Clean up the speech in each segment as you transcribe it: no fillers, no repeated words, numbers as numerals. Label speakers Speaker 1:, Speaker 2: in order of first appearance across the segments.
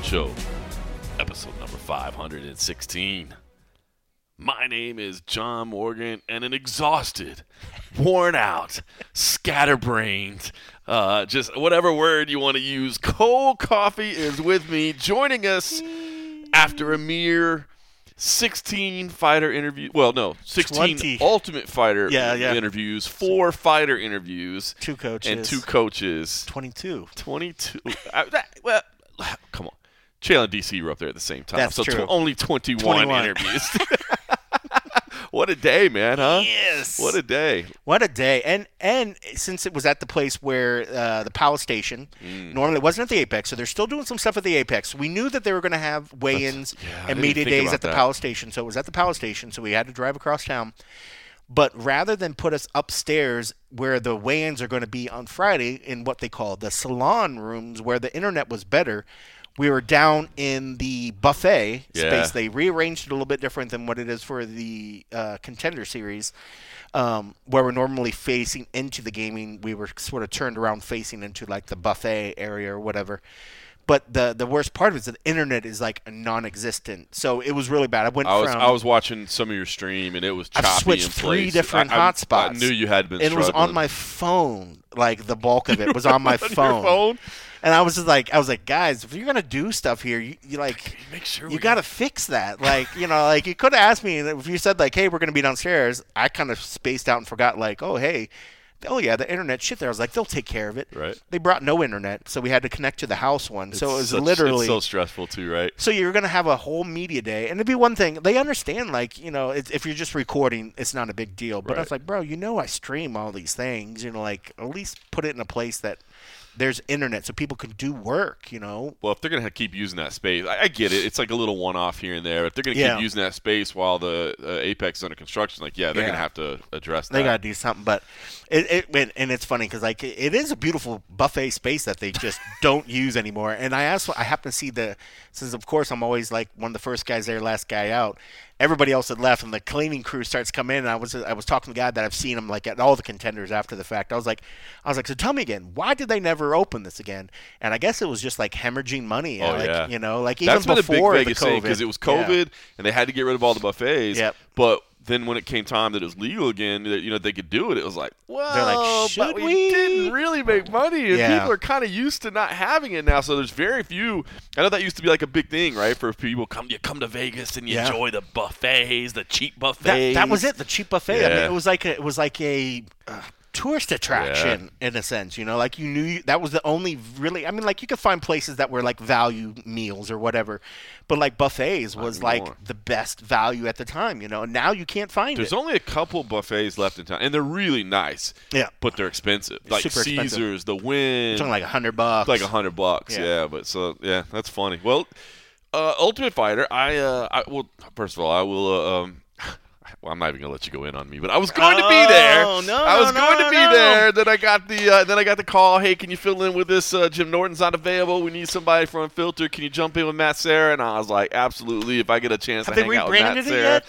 Speaker 1: Show, episode number 516. My name is John Morgan, and an exhausted, worn out, scatterbrained, just whatever word you want to use, Cole Coffee is with me, joining us after a mere 16 fighter interviews. Well, no, 16
Speaker 2: 20.
Speaker 1: Ultimate Fighter
Speaker 2: interviews,
Speaker 1: 4 fighter interviews,
Speaker 2: 2 coaches,
Speaker 1: and 2 coaches.
Speaker 2: 22.
Speaker 1: Well, come on. Chael and DC were up there at the same time.
Speaker 2: That's true.
Speaker 1: Only 21 interviews. What a day, man, huh?
Speaker 2: Yes.
Speaker 1: What a day.
Speaker 2: What a day. And since it was at the place where the Palace Station, normally it wasn't at the Apex, so they're still doing some stuff at the Apex. We knew that they were going to have weigh-ins and media days at the Palace Station, so it was at the Palace Station, so we had to drive across town. But rather than put us upstairs where the weigh-ins are going to be on Friday in what they call the salon rooms where the internet was better, we were down in the buffet space. They rearranged it a little bit different than what it is for the Contender Series, where we're normally facing into the gaming. We were sort of turned around facing into like the buffet area or whatever. But the worst part of it is that the internet is like non-existent. So it was really bad.
Speaker 1: I was watching some of your stream, and it was choppy.
Speaker 2: I switched 3 different hotspots.
Speaker 1: I knew you had been struggling.
Speaker 2: It was on my phone. Like the bulk of it was on my phone.
Speaker 1: Your phone?
Speaker 2: And I was like, guys, if you're gonna do stuff here, you
Speaker 1: make sure
Speaker 2: you gotta fix that. Like, like you could have asked me if you said like, hey, we're gonna be downstairs. I kind of spaced out and forgot like, oh yeah, the internet shit there. I was like, they'll take care of it.
Speaker 1: Right.
Speaker 2: They brought no internet, so we had to connect to the house one. So it was literally
Speaker 1: it's so stressful too, right?
Speaker 2: So you're gonna have a whole media day, and it'd be one thing. They understand, like if you're just recording, it's not a big deal. But I was like, bro, I stream all these things. Like at least put it in a place that there's internet so people can do work, Well,
Speaker 1: if they're going to keep using that space, I get it. It's like a little one-off here and there. If they're going to keep using that space while the Apex is under construction, they're going to have to address that.
Speaker 2: They got to do something. But and it's funny because like it is a beautiful buffet space that they just don't use anymore. And I happen to see since of course I'm always like one of the first guys there, last guy out. Everybody else had left, and the cleaning crew starts coming in. And I was talking to the guy that I've seen him like at all the Contenders after the fact. I was like, so tell me again, why did they never open this again? And I guess it was just like hemorrhaging money.
Speaker 1: Oh,
Speaker 2: like,
Speaker 1: yeah.
Speaker 2: Like
Speaker 1: even
Speaker 2: that's
Speaker 1: before
Speaker 2: the COVID,
Speaker 1: because it was COVID and they had to get rid of all the buffets.
Speaker 2: Yep.
Speaker 1: But then when it came time that it was legal again, that they could do it, it was like, well,
Speaker 2: they're like, should
Speaker 1: but we didn't really make money, and people are kind of used to not having it now. So there's very few. I know that used to be like a big thing, right? For people come to Vegas and you enjoy the buffets, the cheap buffets.
Speaker 2: That was it, the cheap buffet.
Speaker 1: Yeah.
Speaker 2: I mean, it was like a tourist attraction in a sense, like you knew that was the only really. I mean, like you could find places that were like value meals or whatever, but like buffets was like the best value at the time, And now you can't find
Speaker 1: There's only a couple buffets left in town, and they're really nice.
Speaker 2: Yeah,
Speaker 1: but they're expensive. Like
Speaker 2: super
Speaker 1: Caesars,
Speaker 2: expensive.
Speaker 1: the Wynn,
Speaker 2: something like $100.
Speaker 1: Like $100. Yeah, but that's funny. Well, Ultimate Fighter. Well, first of all, I will. Well, I'm not even gonna let you go in on me, but I was going to be there. I was going to be there. Then I got the call. Hey, can you fill in with this? Jim Norton's not available. We need somebody from Unfilter. Can you jump in with Matt Serra? And I was like, absolutely. If I get a chance to hang out with Matt Serra.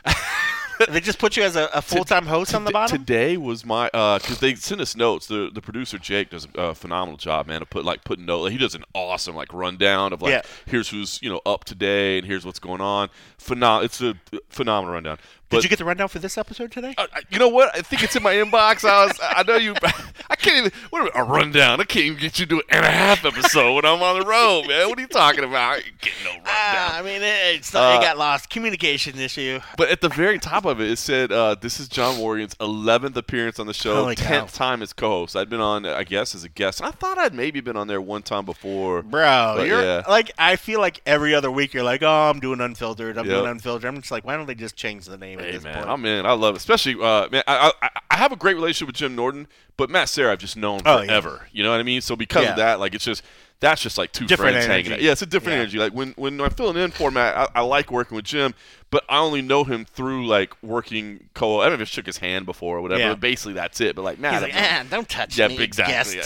Speaker 2: They just put you as a full-time host on the bottom?
Speaker 1: Today was my because they sent us notes. The producer Jake does a phenomenal job, man, of putting notes. He does an awesome rundown of here's who's up today and here's what's going on. It's a phenomenal rundown.
Speaker 2: Did you get the rundown for this episode today?
Speaker 1: You know what? I think it's in my inbox. I know you. I can't even. What a rundown! I can't even get you to an 1.5 episode when I'm on the road, man. What are you talking about? I ain't getting no rundown.
Speaker 2: I mean, it got lost. Communication issue.
Speaker 1: But at the very top of it said, "This is John Morgan's 11th appearance on the show, 10th time as co-host." I'd been on, I guess, as a guest. I thought I'd maybe been on there one time before.
Speaker 2: Bro, you're like, I feel like every other week you're like, "Oh, I'm doing Unfiltered. I'm doing Unfiltered." I'm just like, why don't they just change the name?
Speaker 1: Hey, man, I'm in. I love it. Especially, man, I have a great relationship with Jim Norton, but Matt Serra I've just known forever. You know what I mean? So because of that, like, that's just like two
Speaker 2: different
Speaker 1: friends
Speaker 2: energy.
Speaker 1: hanging out. Yeah, it's a different energy. Like when I'm filling in for Matt, I like working with Jim, but I only know him through like working I don't know if I shook his hand before or whatever. But basically, that's it. But like Matt,
Speaker 2: he's like, don't touch me.
Speaker 1: Yeah, exactly.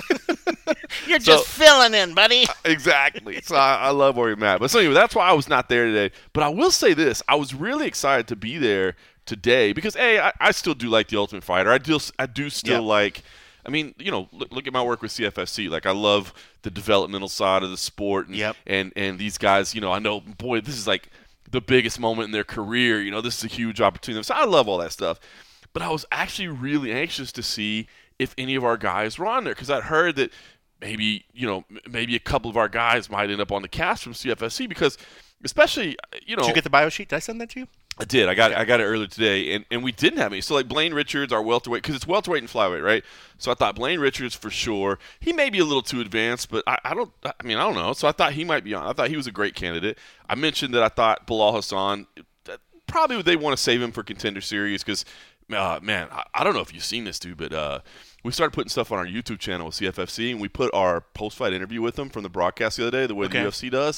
Speaker 2: You're just filling in, buddy.
Speaker 1: Exactly. So I love working with Matt. But so anyway, that's why I was not there today. But I will say this: I was really excited to be there today because I still do like the Ultimate Fighter. I do still like I mean, look at my work with CFFC. Like, I love the developmental side of the sport, and these guys. I know, boy, this is like the biggest moment in their career. This is a huge opportunity. So I love all that stuff. But I was actually really anxious to see if any of our guys were on there, because I'd heard that maybe a couple of our guys might end up on the cast from CFFC, because especially,
Speaker 2: Did you get the bio sheet? Did I send that to you?
Speaker 1: I did. I got it earlier today, and we didn't have any. So, like, Blaine Richards, our welterweight, because it's welterweight and flyweight, right? So I thought Blaine Richards for sure. He may be a little too advanced, but I don't know. So I thought he might be on. I thought he was a great candidate. I mentioned that I thought Bilal Hassan, probably they want to save him for Contender Series, because, man, I don't know if you've seen this, dude, but we started putting stuff on our YouTube channel with CFFC, and we put our post-fight interview with him from the broadcast the other day, the way the UFC does.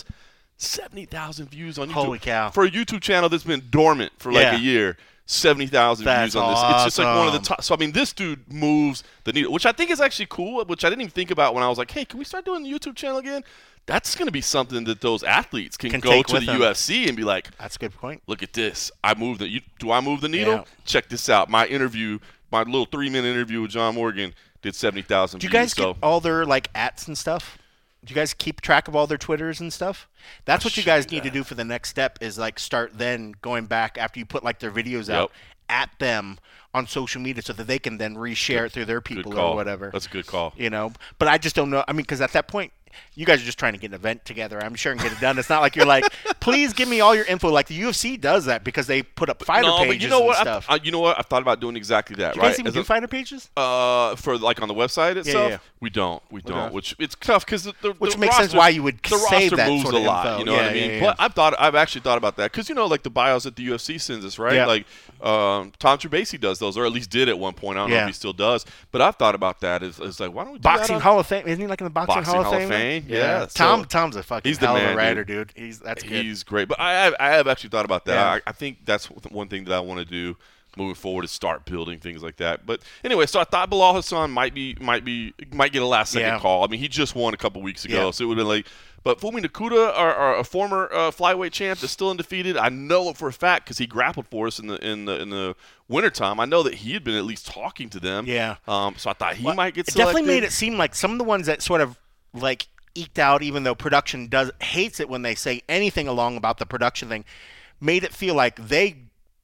Speaker 1: 70,000 views on YouTube.
Speaker 2: Holy cow.
Speaker 1: For a YouTube channel that's been dormant for like a year, 70,000 views on this. It's just like one of the top. So, I mean, this dude moves the needle, which I think is actually cool, which I didn't even think about when I was like, hey, can we start doing the YouTube channel again? That's going to be something that those athletes can go to the UFC and be like,
Speaker 2: that's a good point.
Speaker 1: Look at this. Do I move the needle?
Speaker 2: Yeah.
Speaker 1: Check this out. My little 3-minute interview with John Morgan did 70,000 views.
Speaker 2: Do you guys get all their, like, @s and stuff? Do you guys keep track of all their Twitters and stuff? That's what you guys need to do for the next step, is like start then going back after you put like their videos out at them on social media, so that they can then reshare it through their people or whatever.
Speaker 1: That's a good call.
Speaker 2: But I just don't know. I mean, because at that point, you guys are just trying to get an event together, I'm sure, and get it done. It's not like you're like, please give me all your info. Like the UFC does that because they put up fighter pages and stuff.
Speaker 1: You know what? I've thought about doing exactly that.
Speaker 2: Do you guys even do fighter pages?
Speaker 1: For like on the website itself?
Speaker 2: Yeah.
Speaker 1: We don't. Which it's tough because
Speaker 2: which makes sense why you would save that
Speaker 1: moves
Speaker 2: sort of
Speaker 1: a lot.
Speaker 2: info.
Speaker 1: You know what I mean?
Speaker 2: Yeah.
Speaker 1: But I've actually thought about that because like the bios that the UFC sends us, right?
Speaker 2: Yeah.
Speaker 1: Like Tom Trabassi does those, or at least did at one point. I don't know if he still does. But I've thought about that. Is like, why don't we do
Speaker 2: Boxing
Speaker 1: that
Speaker 2: Hall of Fame? Isn't he like in the Boxing Hall of Fame?
Speaker 1: Yeah.
Speaker 2: Tom's a fucking hell of a writer, dude.
Speaker 1: He's great. But I have actually thought about that. Yeah. I think that's one thing that I want to do moving forward, is start building things like that. But anyway, so I thought Bilal Hassan might get a last second call. I mean, he just won a couple weeks ago, so it would have been like. But Fumi Nakuda, a former flyweight champ, is still undefeated. I know it for a fact because he grappled for us in the wintertime. I know that he had been at least talking to them.
Speaker 2: Yeah.
Speaker 1: So I thought he might get selected.
Speaker 2: It definitely made it seem like some of the ones that sort of like eked out, even though production hates it when they say anything along about the production thing, made it feel like they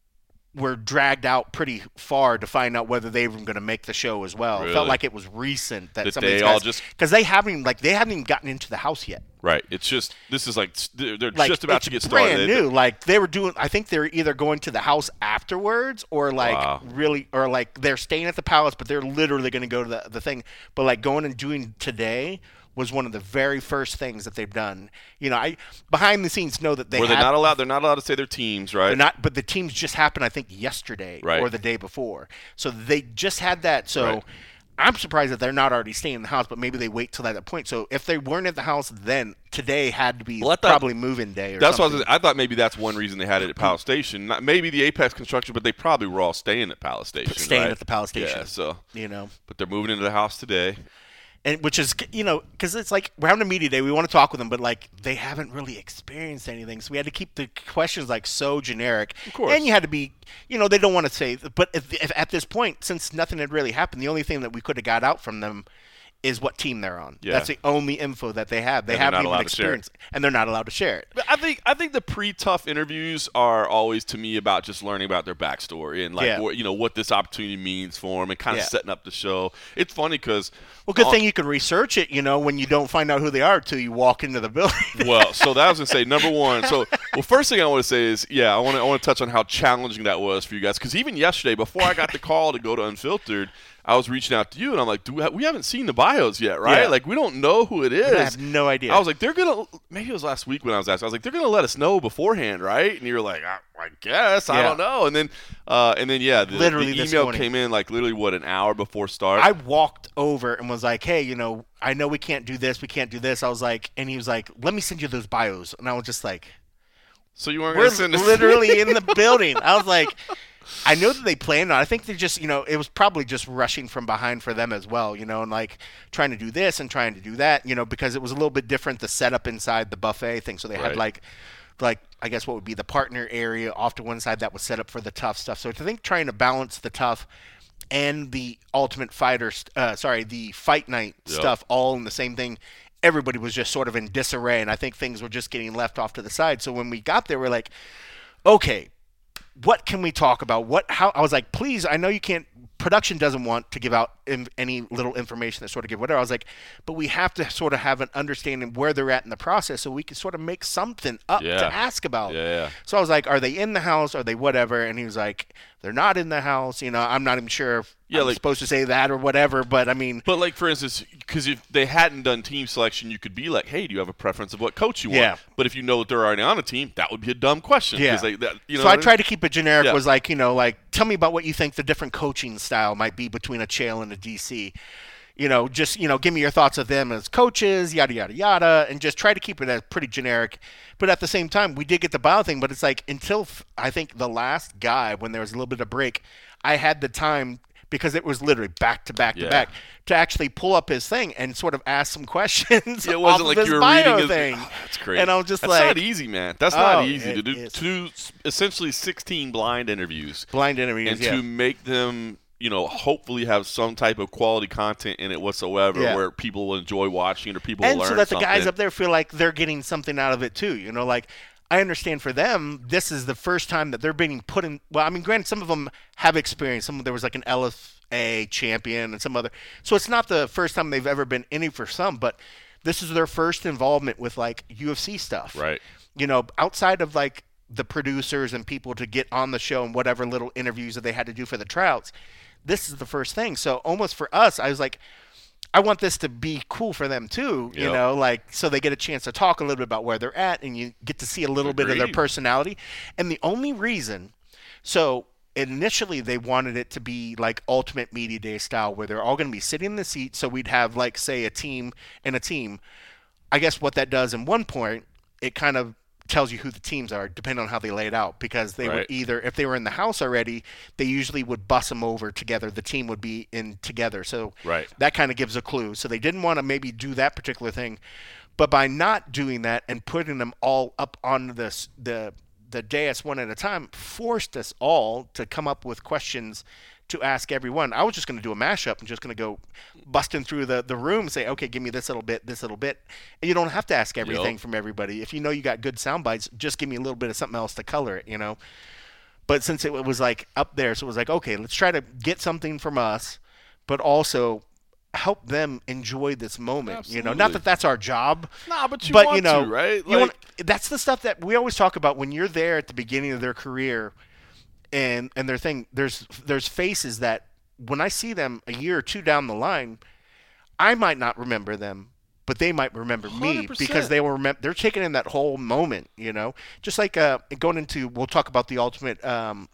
Speaker 2: were dragged out pretty far to find out whether they were going to make the show as well. Really? It felt like it was recent that some of these guys, because they haven't even gotten into the house yet.
Speaker 1: Right. It's just, this is like they're just about to get
Speaker 2: brand
Speaker 1: started.
Speaker 2: New. Like they were doing. I think they're either going to the house afterwards, or like or like they're staying at the palace, but they're literally going to go to the thing. But like going and doing today was one of the very first things that they've done. I behind the scenes know that they're not allowed to say their teams, right? They're not, but the teams just happened, I think, yesterday or the day before. So they just had that. So I'm surprised that they're not already staying in the house, but maybe they wait till that point. So if they weren't at the house, then today had to be probably move-in day.
Speaker 1: That's what I thought. Maybe that's one reason they had it at Palace Station. Not maybe the Apex construction, but they probably were all staying at Palace Station.
Speaker 2: At the Palace Station.
Speaker 1: Yeah. So
Speaker 2: but
Speaker 1: they're moving into the house today.
Speaker 2: And which is, because it's like we're having a media day. We want to talk with them, but like they haven't really experienced anything. So we had to keep the questions like so generic.
Speaker 1: Of course.
Speaker 2: And you had to be, they don't want to say. But if at this point, since nothing had really happened, the only thing that we could have got out from them is what team they're on. Yeah. That's the only info that they have. They haven't even experienced it, and they're not allowed to share it.
Speaker 1: But I think the pre-tough interviews are always, to me, about just learning about their backstory and like what this opportunity means for them, and kind of setting up the show. It's funny because
Speaker 2: good thing you can research it. When you don't find out who they are until you walk into the building.
Speaker 1: Well, so that was gonna say number one. So first thing I want to say is I want to touch on how challenging that was for you guys, because even yesterday before I got the call to go to Unfiltered, I was reaching out to you, and I'm like, we haven't seen the bios yet, right?
Speaker 2: Yeah.
Speaker 1: Like, we don't know who it is.
Speaker 2: I have no idea.
Speaker 1: I was like, maybe it was last week when I was asking, I was like, they're going to let us know beforehand, right? And you were like, I guess, I don't know. And then the email came in like literally, an hour before start?
Speaker 2: I walked over and was like, hey, I know we can't do this, we can't do this. I was like, and he was like, let me send you those bios. And I was just like,
Speaker 1: so you weren't going to send us?
Speaker 2: Literally in the building. I was like, I know that they planned on it. I think they just, it was probably just rushing from behind for them as well, and like trying to do this and trying to do that, because it was a little bit different, the setup inside the buffet thing. So they had like I guess what would be the partner area off to one side that was set up for the tough stuff. So I think trying to balance the tough and the Ultimate Fighter, the Fight Night stuff, all in the same thing. Everybody was just sort of in disarray, and I think things were just getting left off to the side. So when we got there, we're like, okay, what can we talk about? How? I was like, please, I know you can't. Production doesn't want to give out any little information that sort of give whatever. I was like, but we have to sort of have an understanding where they're at in the process so we can sort of make something up to ask about.
Speaker 1: Yeah.
Speaker 2: So I was like, are they in the house? Are they whatever? And he was like, they're not in the house. I'm not even sure if I'm supposed to say that or whatever, but I mean.
Speaker 1: But like, for instance, because if they hadn't done team selection, you could be like, hey, do you have a preference of what coach you want?
Speaker 2: Yeah.
Speaker 1: But if you know that they're already on a team, that would be a dumb question.
Speaker 2: Yeah. So I tried to keep it generic, was like, tell me about what you think the different coaching style might be between a Chael and a DC. Just give me your thoughts of them as coaches, yada, yada, yada, and just try to keep it as pretty generic. But at the same time, we did get the bio thing, but it's like until I think the last guy, when there was a little bit of break, I had the time, because it was literally back to back to back, to actually pull up his thing and sort of ask some questions.
Speaker 1: It wasn't like you were reading his
Speaker 2: thing.
Speaker 1: Oh, that's crazy.
Speaker 2: And I was just
Speaker 1: that's not easy, man. That's not easy to do. Essentially 16 blind interviews. And to make them, hopefully have some type of quality content in it whatsoever where people will enjoy watching it or people will learn something.
Speaker 2: And so that the guys up there feel like they're getting something out of it too. I understand for them, this is the first time that they're being put in. Well, I mean, granted, some of them have experience. There was like an LFA champion and some other. So it's not the first time they've ever been in it for some, but this is their first involvement with like UFC stuff.
Speaker 1: Right.
Speaker 2: Outside of like the producers and people to get on the show and whatever little interviews that they had to do for the tryouts, this is the first thing. So almost for us, I was like, I want this to be cool for them too, so they get a chance to talk a little bit about where they're at and you get to see a little bit of their personality. And the only reason, so initially they wanted it to be like Ultimate Media Day style where they're all going to be sitting in the seat. So we'd have like, say, a team and a team. I guess what that does in one point, it kind of tells you who the teams are depending on how they lay it out, because they would either, if they were in the house already, they usually would bus them over together. The team would be in together. So that kind of gives a clue. So they didn't want to maybe do that particular thing, but by not doing that and putting them all up on the dais one at a time forced us all to come up with questions to ask everyone. I was just going to do a mashup and just going to go busting through the room and say, okay, give me this little bit. And you don't have to ask everything from everybody. If you got good sound bites, just give me a little bit of something else to color it, But since it was like up there, so it was like, okay, let's try to get something from us, but also help them enjoy this moment.
Speaker 1: Absolutely.
Speaker 2: Not that that's our job.
Speaker 1: Nah, but you want to, right?
Speaker 2: That's the stuff that we always talk about when you're there at the beginning of their career. And their thing, there's faces that when I see them a year or two down the line, I might not remember them, but they might remember 100%. Me because they will remember. They're taking in that whole moment, Just like going into, we'll talk about the Ultimate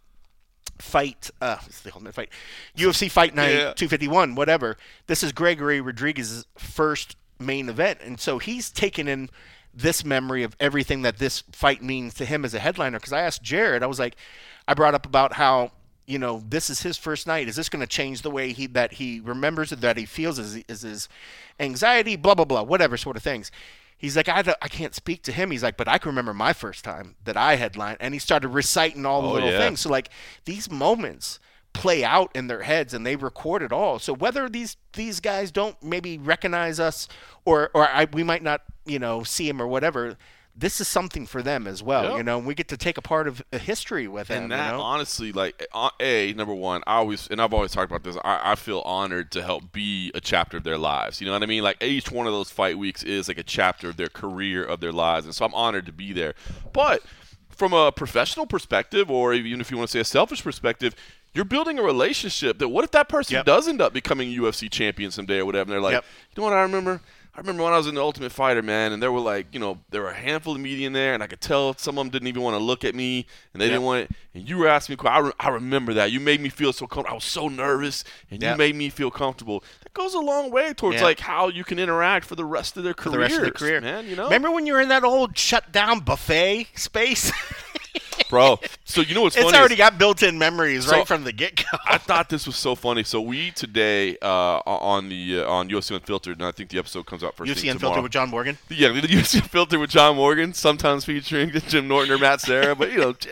Speaker 2: Fight, it's the Ultimate Fight, UFC Fight Night 251, whatever. This is Gregory Rodriguez's first main event, and so he's taken in this memory of everything that this fight means to him as a headliner. Because I asked Jared, I brought up about how, this is his first night. Is this going to change the way that he remembers it, that he feels, is his anxiety, blah, blah, blah, whatever sort of things. He's like, I can't speak to him. He's like, but I can remember my first time that I headlined. And he started reciting all the little things. So, like, these moments play out in their heads and they record it all. So whether these guys don't maybe recognize us or we might not, see him or whatever, this is something for them as well, and we get to take a part of a history with them.
Speaker 1: And that, honestly, like, number one, I've always talked about this, I feel honored to help be a chapter of their lives. You know what I mean? Like, each one of those fight weeks is like a chapter of their career, of their lives, and so I'm honored to be there. But from a professional perspective, or even if you want to say a selfish perspective, you're building a relationship that what if that person does end up becoming UFC champion someday or whatever, and they're like, you know what I remember? I remember when I was in the Ultimate Fighter, man, and there were like, there were a handful of media in there, and I could tell some of them didn't even want to look at me, and they didn't want it. And you were asking me, I remember that. You made me feel so comfortable. I was so nervous, and you made me feel comfortable. That goes a long way towards like how you can interact for the rest of their careers, man.
Speaker 2: Remember when you were in that old shut down buffet space?
Speaker 1: Bro, so you know what's funny?
Speaker 2: It's already got built-in memories right from the get-go.
Speaker 1: I thought this was so funny. So we today on UFC Unfiltered, and I think the episode comes out first thing tomorrow.
Speaker 2: UFC Unfiltered with John Morgan?
Speaker 1: Yeah, the UFC Unfiltered with John Morgan, sometimes featuring Jim Norton or Matt Serra, but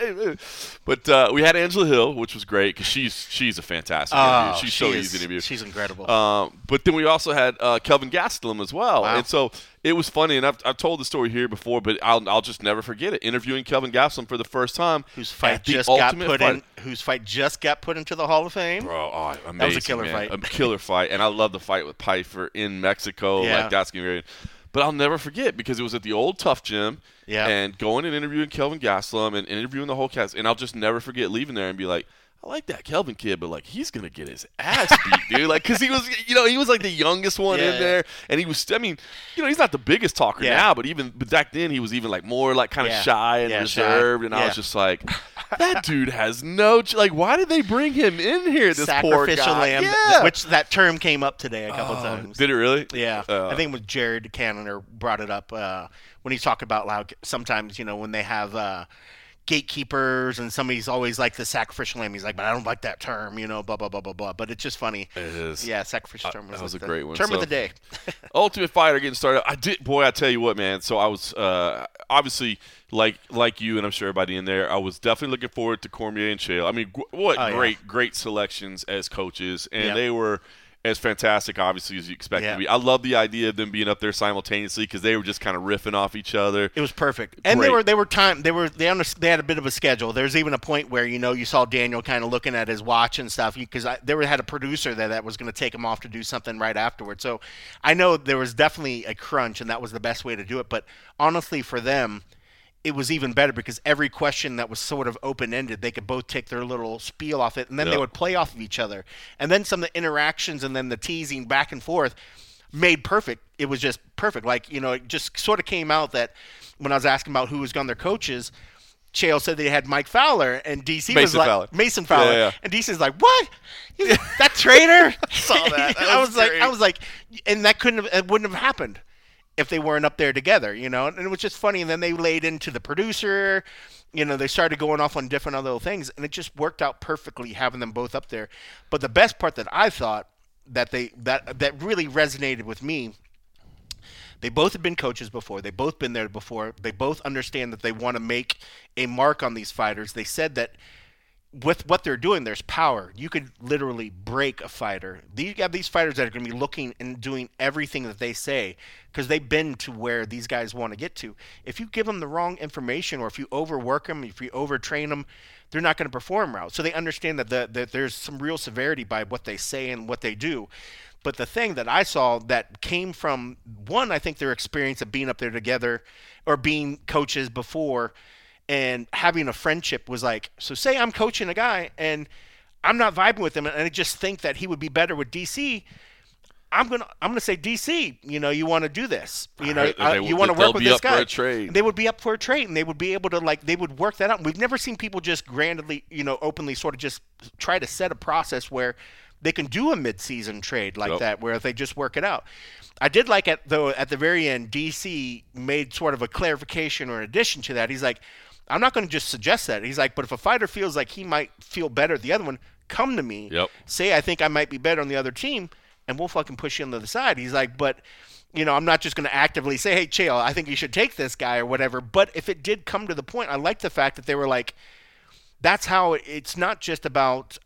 Speaker 1: But we had Angela Hill, which was great because she's a fantastic interview. She's so easy to interview.
Speaker 2: She's incredible.
Speaker 1: But then we also had Kelvin Gastelum as well.
Speaker 2: Wow.
Speaker 1: And so it was funny, and I've told the story here before, but I'll just never forget it. Interviewing Kelvin Gastelum for the first time.
Speaker 2: Whose fight just got put into the Hall of Fame.
Speaker 1: Bro, amazing,
Speaker 2: that was a killer fight.
Speaker 1: A killer fight. And I love the fight with Pyfer in Mexico.
Speaker 2: Yeah.
Speaker 1: Like, that's going to be very... But I'll never forget because it was at the old Tough Gym.
Speaker 2: Yeah.
Speaker 1: And going and interviewing Kelvin Gastelum and interviewing the whole cast. And I'll just never forget leaving there and be like, I like that Kelvin kid, but like he's gonna get his ass beat, dude. Like, cause he was, he was like the youngest one in there, and he was. I mean, he's not the biggest talker now, but back then he was even like more like kind of shy and reserved, and I was just like, that dude has no. Like, why did they bring him in here? This
Speaker 2: sacrificial
Speaker 1: poor guy.
Speaker 2: lamb, which that term came up today a couple times.
Speaker 1: Did it really?
Speaker 2: Yeah, I think with Jared Cannonier brought it up when he's talking about like sometimes when they have. Gatekeepers and somebody's always like the sacrificial lamb. He's like, but I don't like that term, blah blah blah blah blah. But it's just funny.
Speaker 1: It is.
Speaker 2: Yeah, sacrificial term
Speaker 1: was a great one.
Speaker 2: Term of the day.
Speaker 1: Ultimate Fighter getting started. I tell you what, man. So I was obviously like you, and I'm sure everybody in there. I was definitely looking forward to Cormier and Chael. I mean, great selections as coaches, and they were as fantastic, obviously, as you expect to be. I love the idea of them being up there simultaneously because they were just kind of riffing off each other.
Speaker 2: It was perfect, and they had a bit of a schedule. There's even a point where you saw Daniel kind of looking at his watch and stuff because had a producer that was going to take him off to do something right afterwards. So I know there was definitely a crunch, and that was the best way to do it. But honestly, for them, it was even better because every question that was sort of open-ended, they could both take their little spiel off it, and then they would play off of each other. And then some of the interactions and then the teasing back and forth made perfect. It was just perfect. Like, it just sort of came out that when I was asking about who was on their coaches, Chael said they had Mike Fowler, and DC was like Mason Fowler.
Speaker 1: Yeah.
Speaker 2: And DC's like, what? That traitor?
Speaker 1: Saw that.
Speaker 2: I was like, and it wouldn't have happened if they weren't up there together, and it was just funny. And then they laid into the producer, they started going off on different other things, and it just worked out perfectly having them both up there. But the best part that I thought that really resonated with me, they both had been coaches before. They both been there before. They both understand that they want to make a mark on these fighters. They said that with what they're doing, there's power. You could literally break a fighter. You have these fighters that are going to be looking and doing everything that they say because they've been to where these guys want to get to. If you give them the wrong information or if you overwork them, if you overtrain them, they're not going to perform well. So they understand that there's some real severity by what they say and what they do. But the thing that I saw that came from, one, I think their experience of being up there together or being coaches before and having a friendship was like, so say I'm coaching a guy and I'm not vibing with him and I just think that he would be better with DC. I'm gonna say, DC, you want to do this. You want to work with this guy. They would be up for a trade, and they would be able to they would work that out. We've never seen people just grandly, openly sort of just try to set a process where they can do a mid-season trade like that, where they just work it out. I did like it though. At the very end, DC made sort of a clarification or addition to that. He's like, I'm not going to just suggest that. He's like, but if a fighter feels like he might feel better at the other one, come to me. Say I think I might be better on the other team, and we'll fucking push you on the other side. He's like, but, I'm not just going to actively say, hey, Chael, I think you should take this guy or whatever. But if it did come to the point, I like the fact that they were like, that's how it's not just about,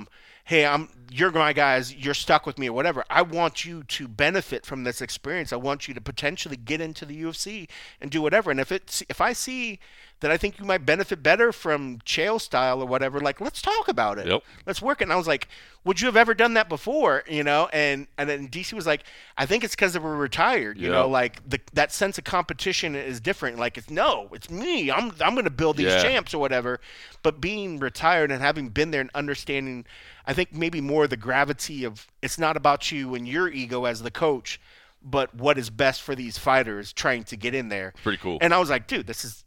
Speaker 2: hey, you're my guys, you're stuck with me or whatever. I want you to benefit from this experience. I want you to potentially get into the UFC and do whatever. And if I see that I think you might benefit better from Chael style or whatever, like, let's talk about it. Let's work it. And I was like, would you have ever done that before? And then DC was like, I think it's because they were retired. Like that sense of competition is different. Like, it's me. I'm going to build these champs or whatever. But being retired and having been there and understanding, I think maybe more the gravity of it's not about you and your ego as the coach, but what is best for these fighters trying to get in there.
Speaker 1: Pretty cool.
Speaker 2: And I was like, dude, this is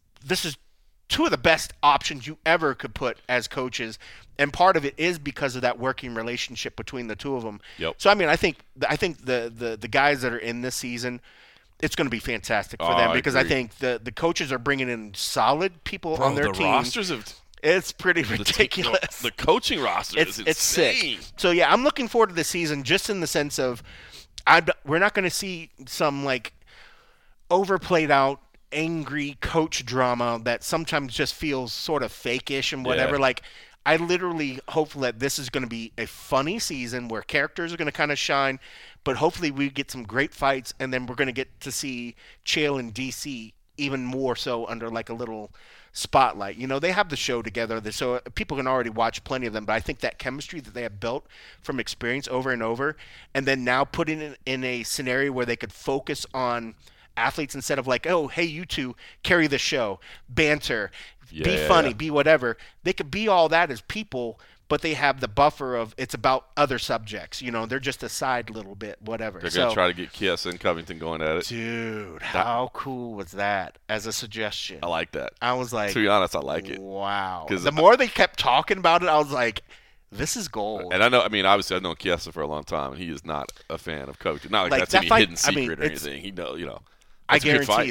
Speaker 2: two of the best options you ever could put as coaches, and part of it is because of that working relationship between the two of them. So I mean, I think the guys that are in this season, it's going to be fantastic for them because I think the coaches are bringing in solid people on their team.
Speaker 1: Rosters of
Speaker 2: it's pretty ridiculous.
Speaker 1: The coaching roster is insane.
Speaker 2: It's sick. So yeah, I'm looking forward to this season just in the sense of we're not going to see some like overplayed out angry coach drama that sometimes just feels sort of fake-ish and whatever.
Speaker 1: Yeah.
Speaker 2: Like I literally hope that this is going to be a funny season where characters are going to kind of shine, but hopefully we get some great fights, and then we're going to get to see Chael and DC even more so under like a little spotlight. You know, they have the show together, so people can already watch plenty of them, but I think that chemistry that they have built from experience over and over, and then now putting it in a scenario where they could focus on athletes instead of like, oh, hey, you two carry the show, banter, be funny, be whatever. They could be all that as people, but they have the buffer of it's about other subjects. You know, they're just a side little bit, whatever.
Speaker 1: They're going to try to get Chiesa and Covington going at it.
Speaker 2: Dude, how cool was that as a suggestion?
Speaker 1: I like that.
Speaker 2: I was like,
Speaker 1: to be honest, I like it.
Speaker 2: Wow. The more they kept talking about it, I was like, this is gold.
Speaker 1: And obviously I've known Chiesa for a long time, and he is not a fan of Covington. Not like that's any hidden secret or anything. He knows,
Speaker 2: I guarantee,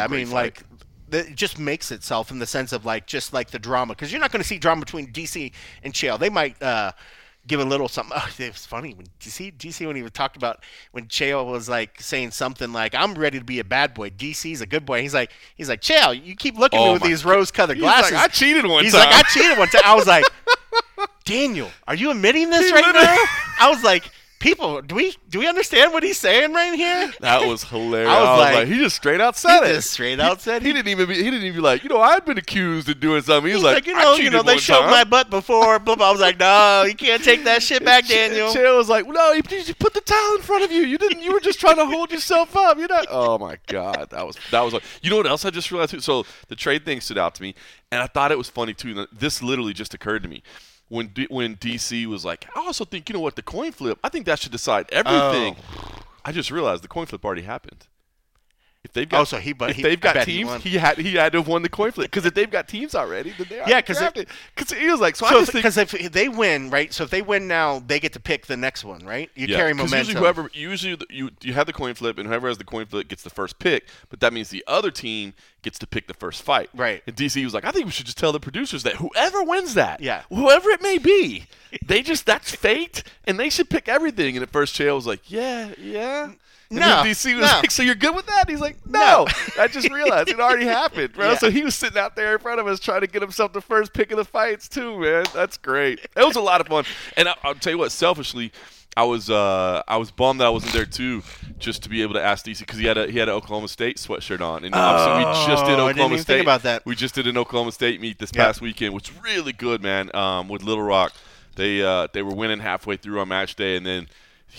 Speaker 2: it just makes itself in the sense of like just like the drama, because you're not going to see drama between DC and Chael. They might give a little something. Oh, it was funny when DC when he talked about when Chael was like saying something like, "I'm ready to be a bad boy. DC's a good boy." He's like, Chael, you keep looking at me with these rose-colored glasses.
Speaker 1: Like, I cheated one time.
Speaker 2: He's like, I cheated one time. I was like, Daniel, are you admitting this right now? I was like, people, do we understand what he's saying right here?
Speaker 1: That was hilarious. I was like, he just straight out said it. He didn't even be like, I'd been accused of doing something. He was like, I cheated
Speaker 2: they showed my butt before. Blah, blah. I was like, no, you can't take that shit back, Daniel.
Speaker 1: Chael was like, no, you put the towel in front of you. You didn't. You were just trying to hold yourself up. You're not. Oh my God, that was like, you know what else I just realized too? So the trade thing stood out to me, and I thought it was funny too. This literally just occurred to me. When DC was like, I also think, the coin flip, I think that should decide everything. Oh. I just realized the coin flip already happened. If they've got, they've got teams, he had to have won the coin flip, because if they've got teams already, then they are drafted. Because he was like,
Speaker 2: because if they win, right? So if they win now, they get to pick the next one, right? You carry momentum.
Speaker 1: Usually you have the coin flip, and whoever has the coin flip gets the first pick, but that means the other team gets to pick the first fight.
Speaker 2: Right.
Speaker 1: And DC was like, I think we should just tell the producers that whoever wins that, whoever it may be, that's fate, and they should pick everything. And at first, Chael was like, yeah. And then DC was like, so you're good with that? And he's like, no. I just realized it already happened, bro. Yeah. So he was sitting out there in front of us trying to get himself the first pick of the fights too, man. That's great. It was a lot of fun. And I'll tell you what, selfishly, I was bummed that I wasn't there too, just to be able to ask DC, because he had an Oklahoma State sweatshirt on, and obviously we just did Oklahoma
Speaker 2: I didn't even
Speaker 1: State.
Speaker 2: Think about that.
Speaker 1: We just did an Oklahoma State meet this past weekend, which was really good, man. With Little Rock, they were winning halfway through on match day, and then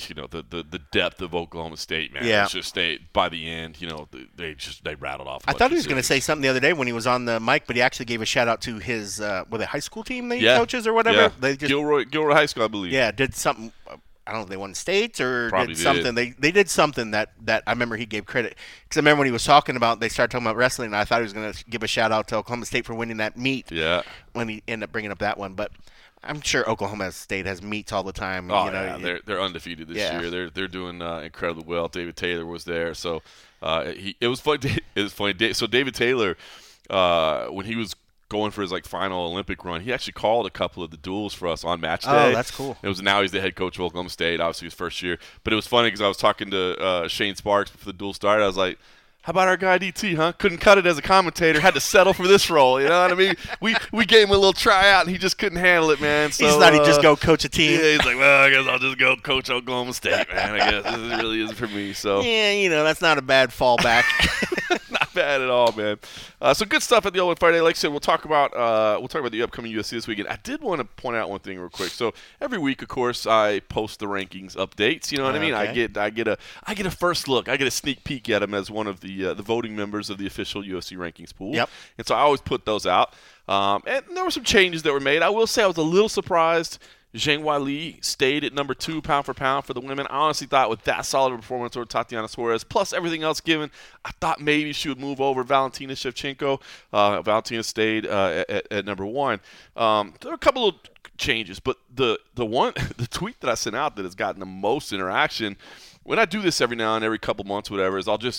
Speaker 1: the depth of Oklahoma State, man. Yeah. It's just by the end, they rattled off.
Speaker 2: I thought he was going to say something the other day when he was on the mic, but he actually gave a shout out to his were they high school team that he coaches or whatever.
Speaker 1: Yeah.
Speaker 2: They just,
Speaker 1: Gilroy High School, I believe.
Speaker 2: Yeah, did something. I don't know if they won states or
Speaker 1: Probably
Speaker 2: did something. They did something that I remember he gave credit. Because I remember when he was talking about, they started talking about wrestling, and I thought he was going to give a shout out to Oklahoma State for winning that meet.
Speaker 1: Yeah.
Speaker 2: When he ended up bringing up that one, but I'm sure Oklahoma State has meets all the time.
Speaker 1: Oh, they're undefeated this year. They're doing incredibly well. David Taylor was there, so it was fun. It was funny. So David Taylor, when he was going for his final Olympic run, he actually called a couple of the duels for us on match day.
Speaker 2: Oh, that's cool.
Speaker 1: Now he's the head coach of Oklahoma State, obviously his first year. But it was funny because I was talking to Shane Sparks before the duel started. I was like, how about our guy DT, huh? Couldn't cut it as a commentator, had to settle for this role, you know what I mean? We gave him a little tryout, and he just couldn't handle it, man. So,
Speaker 2: he thought he'd just go coach a team.
Speaker 1: Yeah, he's like, well, I guess I'll just go coach Oklahoma State, man. I guess this really isn't for me. So
Speaker 2: yeah, that's not a bad fallback.
Speaker 1: Not bad at all, man. So good stuff at the Ultimate Fighter Day. Like I said, we'll talk about the upcoming UFC this weekend. I did want to point out one thing real quick. So every week, of course, I post the rankings updates. You know what I mean? Okay. I get a first look. I get a sneak peek at them as one of the voting members of the official UFC rankings pool.
Speaker 2: Yep.
Speaker 1: And so I always put those out. And there were some changes that were made. I will say I was a little surprised Zhang Weili stayed at number 2 pound for pound for the women. I honestly thought with that solid performance over Tatiana Suarez, plus everything else given, I thought maybe she would move over Valentina Shevchenko. Valentina stayed at number 1. There were a couple of changes, but the tweet that I sent out that has gotten the most interaction, when I do this every now and every couple months, whatever, is I'll just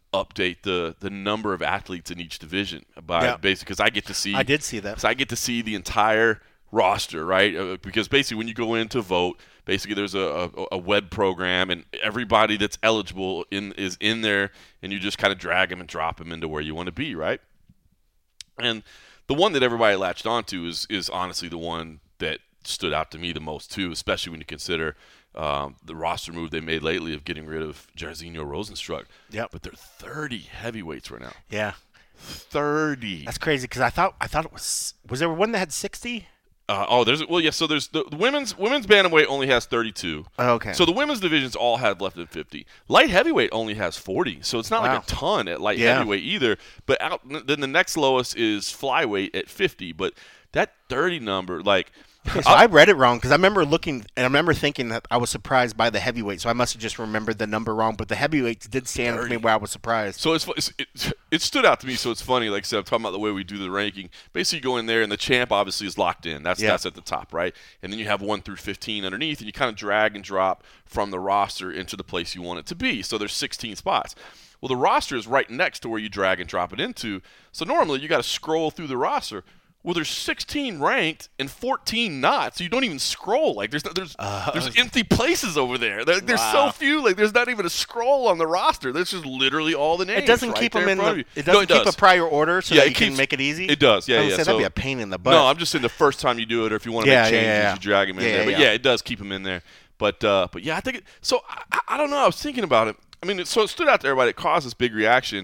Speaker 1: update the number of athletes in each division by basically because I get to see.
Speaker 2: I did see that.
Speaker 1: So I get to see the entire roster, right? Because basically when you go in to vote, basically there's a web program and everybody that's eligible is in there, and you just kind of drag them and drop them into where you want to be, right? And the one that everybody latched onto is honestly the one that stood out to me the most too, especially when you consider the roster move they made lately of getting rid of Jairzinho Rosenstruck.
Speaker 2: Yeah.
Speaker 1: But they're 30 heavyweights right now.
Speaker 2: Yeah.
Speaker 1: 30.
Speaker 2: That's crazy because I thought it was there one that had 60?
Speaker 1: So there's the women's bantamweight only has 32.
Speaker 2: Okay.
Speaker 1: So the women's divisions all have left at 50. Light heavyweight only has 40. So it's not like a ton at light heavyweight either. But then the next lowest is flyweight at 50. But that 30 number, like.
Speaker 2: Okay, so I read it wrong because I remember looking and I remember thinking that I was surprised by the heavyweight. So I must have just remembered the number wrong. But the heavyweights did stand with me where I was surprised.
Speaker 1: So it stood out to me. So it's funny. Like I said, I'm talking about the way we do the ranking. Basically, you go in there and the champ obviously is locked in. That's at the top, right? And then you have 1 through 15 underneath, and you kind of drag and drop from the roster into the place you want it to be. So there's 16 spots. Well, the roster is right next to where you drag and drop it into. So normally you got to scroll through the roster. Well, there's 16 ranked and 14 not, so you don't even scroll. Like there's empty places over there. There's so few. Like there's not even a scroll on the roster. There's just literally all the names.
Speaker 2: It doesn't keep them in it doesn't keep a prior order, so that you can make it easy.
Speaker 1: It does. Yeah,
Speaker 2: yeah. That'd be a pain in the butt.
Speaker 1: No, I'm just saying the first time you do it, or if you want to make changes, you drag them in there. But it does keep them in there. But yeah, I think so. I don't know. I was thinking about it. I mean, so it stood out to everybody. It caused this big reaction.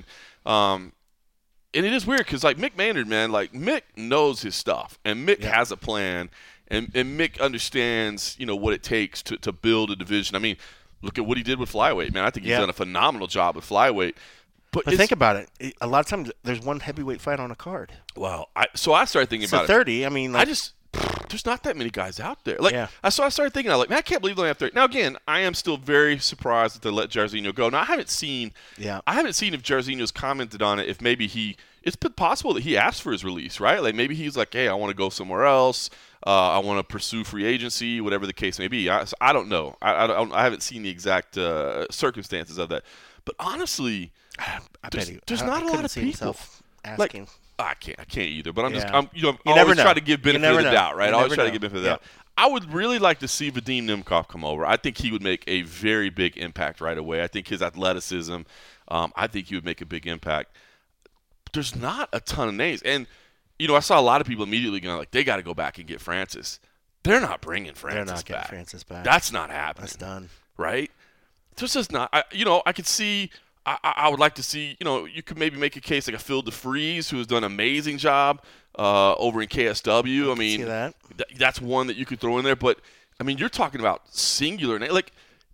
Speaker 1: And it is weird because, like, Mick Maynard, man, like, Mick knows his stuff. And Mick has a plan. And Mick understands, what it takes to build a division. I mean, look at what he did with flyweight, man. I think he's done a phenomenal job with flyweight.
Speaker 2: But think about it. A lot of times there's one heavyweight fight on a card.
Speaker 1: Well, so I started thinking about
Speaker 2: 30, I mean. Like,
Speaker 1: there's not that many guys out there. Like, so I started thinking, man, I can't believe they only have 30. Now, again, I am still very surprised that they let Jairzinho go. Now, I haven't seen if Jairzinho's commented on it, if maybe it's possible that he asked for his release, right? Like, maybe he's like, hey, I want to go somewhere else. I want to pursue free agency, whatever the case may be. I don't know. I haven't seen the exact circumstances of that. But honestly, there's not a lot of people
Speaker 2: asking.
Speaker 1: I can't either. But I'm always try to give benefit of the doubt, right? I always try to give benefit of the doubt. I would really like to see Vadim Nemkov come over. I think he would make a very big impact right away. I think his athleticism, I think he would make a big impact. There's not a ton of names. And, I saw a lot of people immediately going, like, they got to go back and get Francis. They're not bringing Francis back.
Speaker 2: They're not getting Francis back.
Speaker 1: That's not happening.
Speaker 2: That's done.
Speaker 1: Right? This is not – I could see – I would like to see, you could maybe make a case like a Phil DeFries, who has done an amazing job over in KSW. I mean, that's one that you could throw in there. But, I mean, you're talking about singular. Like,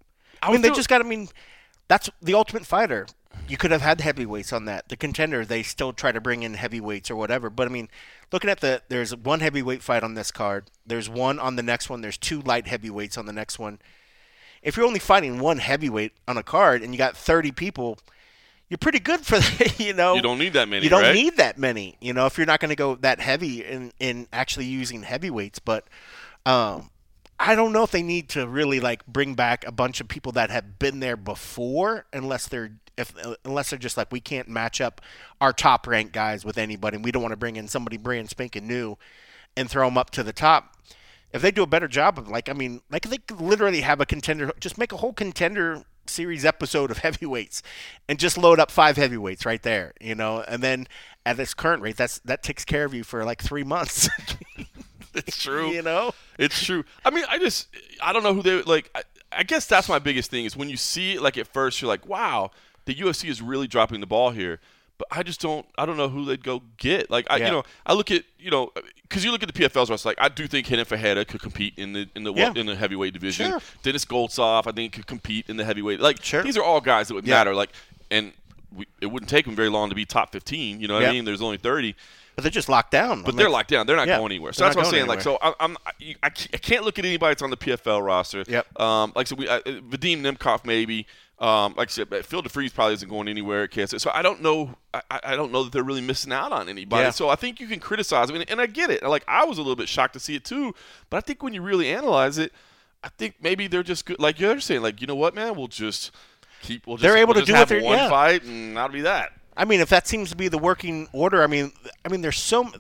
Speaker 2: that's the Ultimate Fighter. You could have had heavyweights on that. The Contender, they still try to bring in heavyweights or whatever. But, I mean, looking at there's one heavyweight fight on this card. There's one on the next one. There's 2 light heavyweights on the next one. If you're only fighting one heavyweight on a card and you got 30 people, you're pretty good for that, You
Speaker 1: don't need that many,
Speaker 2: You don't need that many, if you're not going to go that heavy in actually using heavyweights. But I don't know if they need to really, like, bring back a bunch of people that have been there before unless they're just like, we can't match up our top-ranked guys with anybody, and we don't want to bring in somebody brand spanking new and throw them up to the top. If they do a better job of, they could literally have a contender, just make a whole Contender series episode of heavyweights and just load up 5 heavyweights right there, and then at this current rate, that takes care of you for like 3 months.
Speaker 1: It's true.
Speaker 2: It's
Speaker 1: true. I mean, I don't know who they like. I guess that's my biggest thing is when you see it, like, at first you're like, wow, the UFC is really dropping the ball here. But I don't know who they'd go get. Like, I look at, because you look at the PFLs where it's like, I do think Renan Ferreira could compete in the heavyweight division.
Speaker 2: Sure.
Speaker 1: Dennis Goltsov, I think, could compete in the heavyweight. Like, these are all guys that would matter. Like, and it wouldn't take them very long to be top 15. You know what I mean? There's only 30.
Speaker 2: But they're just locked down.
Speaker 1: But they're locked down. They're not going anywhere. So that's what I'm saying. Anywhere. Like, so I can't look at anybody that's on the PFL roster.
Speaker 2: Yep.
Speaker 1: Like I said, Vadim Nemkov maybe. Like I said, Phil DeFries probably isn't going anywhere at KSW. So I don't know. I don't know that they're really missing out on anybody.
Speaker 2: Yeah.
Speaker 1: So I think you can criticize them, and I get it. Like, I was a little bit shocked to see it too. But I think when you really analyze it, I think maybe they're just good. Like you're saying, like, you know what, man, we'll just
Speaker 2: they're able to do
Speaker 1: have
Speaker 2: it.
Speaker 1: One fight, and that'll be that.
Speaker 2: I mean, if that seems to be the working order, I mean, there's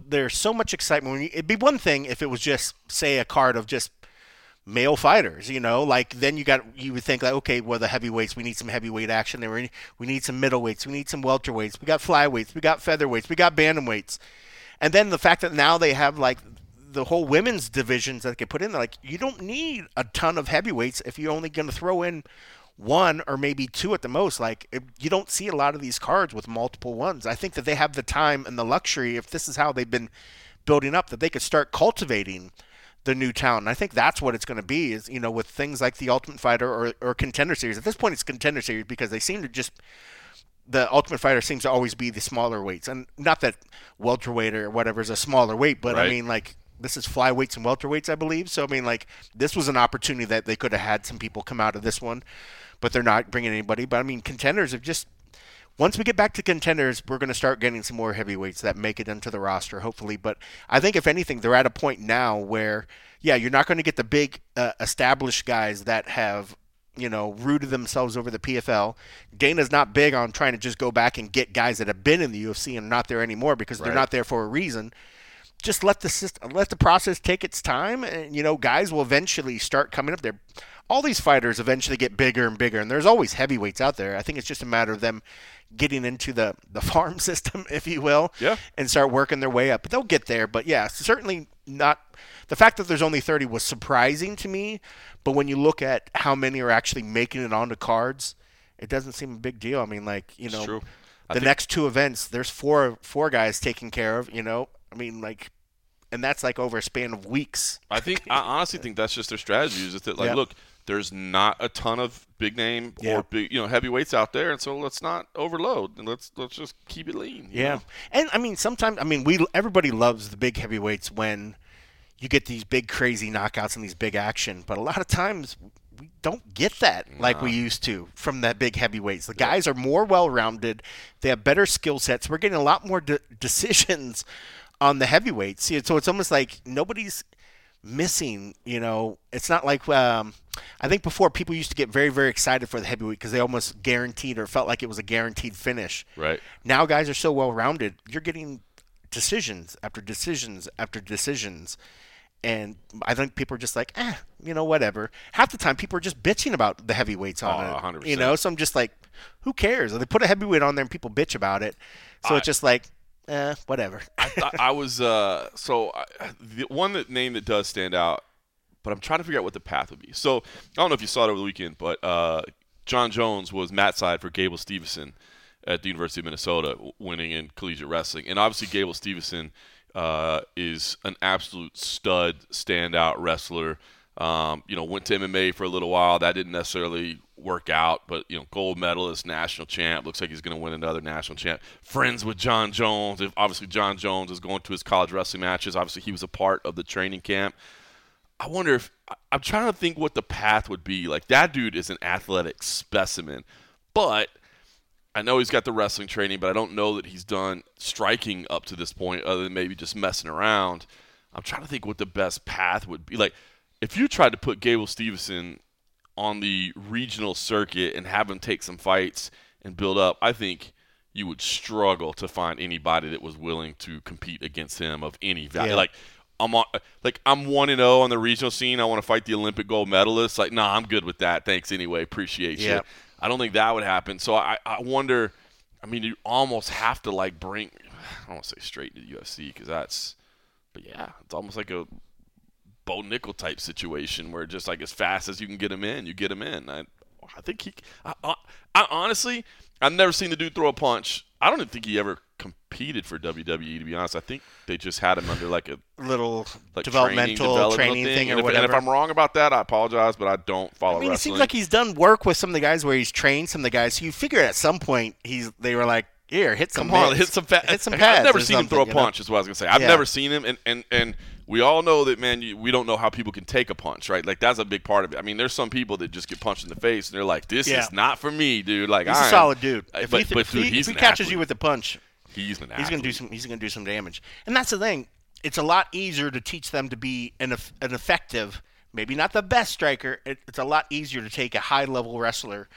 Speaker 2: so much excitement. It'd be one thing if it was just, say, a card of just male fighters, like then you would think like, okay, well, the heavyweights, we need some heavyweight action there. We need some middleweights, we need some welterweights, we got flyweights, we got featherweights, we got bantamweights, and then the fact that now they have like the whole women's divisions that they can put in there, like you don't need a ton of heavyweights if you're only going to throw in one or maybe two at the most. Like you don't see a lot of these cards with multiple ones. I think that they have the time and the luxury, if this is how they've been building up, that they could start cultivating the new talent. And I think that's what it's going to be is, with things like the Ultimate Fighter or Contender Series. At this point, it's Contender Series because they seem to just – the Ultimate Fighter seems to always be the smaller weights. And not that welterweight or whatever is a smaller weight, but right. I mean, like, this is flyweights and welterweights, I believe. So, I mean, like, this was an opportunity that they could have had some people come out of this one, but they're not bringing anybody. But, I mean, contenders have just – once we get back to contenders, we're going to start getting some more heavyweights that make it into the roster, hopefully. But I think, if anything, they're at a point now where, yeah, you're not going to get the big established guys that have, rooted themselves over the PFL. Dana's not big on trying to just go back and get guys that have been in the UFC and are not there anymore because they're not there for a reason. Just let the process take its time, and, guys will eventually start coming up there. All these fighters eventually get bigger and bigger, and there's always heavyweights out there. I think it's just a matter of them getting into the farm system, if you will, and start working their way up. But they'll get there. But, yeah, certainly not – the fact that there's only 30 was surprising to me. But when you look at how many are actually making it onto cards, it doesn't seem a big deal. I mean, like, the next two events, there's four guys taken care of, I mean, like – and that's like over a span of weeks.
Speaker 1: I honestly think that's just their strategy. Is that like, look, there's not a ton of big name or big, heavyweights out there, and so let's not overload and let's just keep it lean.
Speaker 2: Yeah, and I mean sometimes everybody loves the big heavyweights when you get these big crazy knockouts and these big action, but a lot of times we don't get that like we used to from that big heavyweights. The guys are more well-rounded. They have better skill sets. We're getting a lot more decisions on the heavyweights. So it's almost like nobody's missing, It's not like I think before people used to get very, very excited for the heavyweight because they almost guaranteed or felt like it was a guaranteed finish.
Speaker 1: Right.
Speaker 2: Now guys are so well-rounded. You're getting decisions after decisions after decisions. And I think people are just like, whatever. Half the time people are just bitching about the heavyweights on it.
Speaker 1: 100%.
Speaker 2: So I'm just like, who cares? They put a heavyweight on there and people bitch about it. So it's just like, whatever.
Speaker 1: I was the one name that does stand out, but I'm trying to figure out what the path would be. So I don't know if you saw it over the weekend, but John Jones was mat side for Gable Steveson at the University of Minnesota, winning in collegiate wrestling. And obviously Gable Steveson is an absolute stud, standout wrestler. Went to MMA for a little while. That didn't necessarily work out, but, gold medalist, national champ. Looks like he's going to win another national champ. Friends with John Jones. Obviously, John Jones is going to his college wrestling matches. Obviously, he was a part of the training camp. I wonder if – I'm trying to think what the path would be. Like, that dude is an athletic specimen, but I know he's got the wrestling training, but I don't know that he's done striking up to this point other than maybe just messing around. I'm trying to think what the best path would be. Like, if you tried to put Gable Steveson on the regional circuit and have him take some fights and build up, I think you would struggle to find anybody that was willing to compete against him of any value. Yeah. I'm 1-0 on the regional scene. I want to fight the Olympic gold medalist. Like, nah, I'm good with that. Thanks anyway. Appreciate you. I don't think that would happen. So I wonder. I mean, you almost have to bring. I don't want to say straight to the UFC because that's. But yeah, it's almost like a Bo Nickel type situation where just as fast as you can get him in, you get him in. I think I honestly, I've never seen the dude throw a punch. I don't even think he ever competed for WWE, to be honest. I think they just had him under a
Speaker 2: little developmental training thing or whatever.
Speaker 1: And if I'm wrong about that, I apologize, but I don't follow wrestling.
Speaker 2: It seems like he's done work with some of the guys where he's trained some of the guys. So you figure at some point they were like, here, hit some pads.
Speaker 1: Hit some pads. I've never seen him throw a punch, is what I was going to say. I've never seen him, and we all know that, man, we don't know how people can take a punch, right? Like, that's a big part of it. I mean, there's some people that just get punched in the face, and they're like, this is not for me, dude. Like,
Speaker 2: he's a solid dude. If
Speaker 1: he
Speaker 2: catches you with a punch,
Speaker 1: he's going
Speaker 2: to do some damage. And that's the thing. It's a lot easier to teach them to be an effective, maybe not the best striker. It's a lot easier to take a high-level wrestler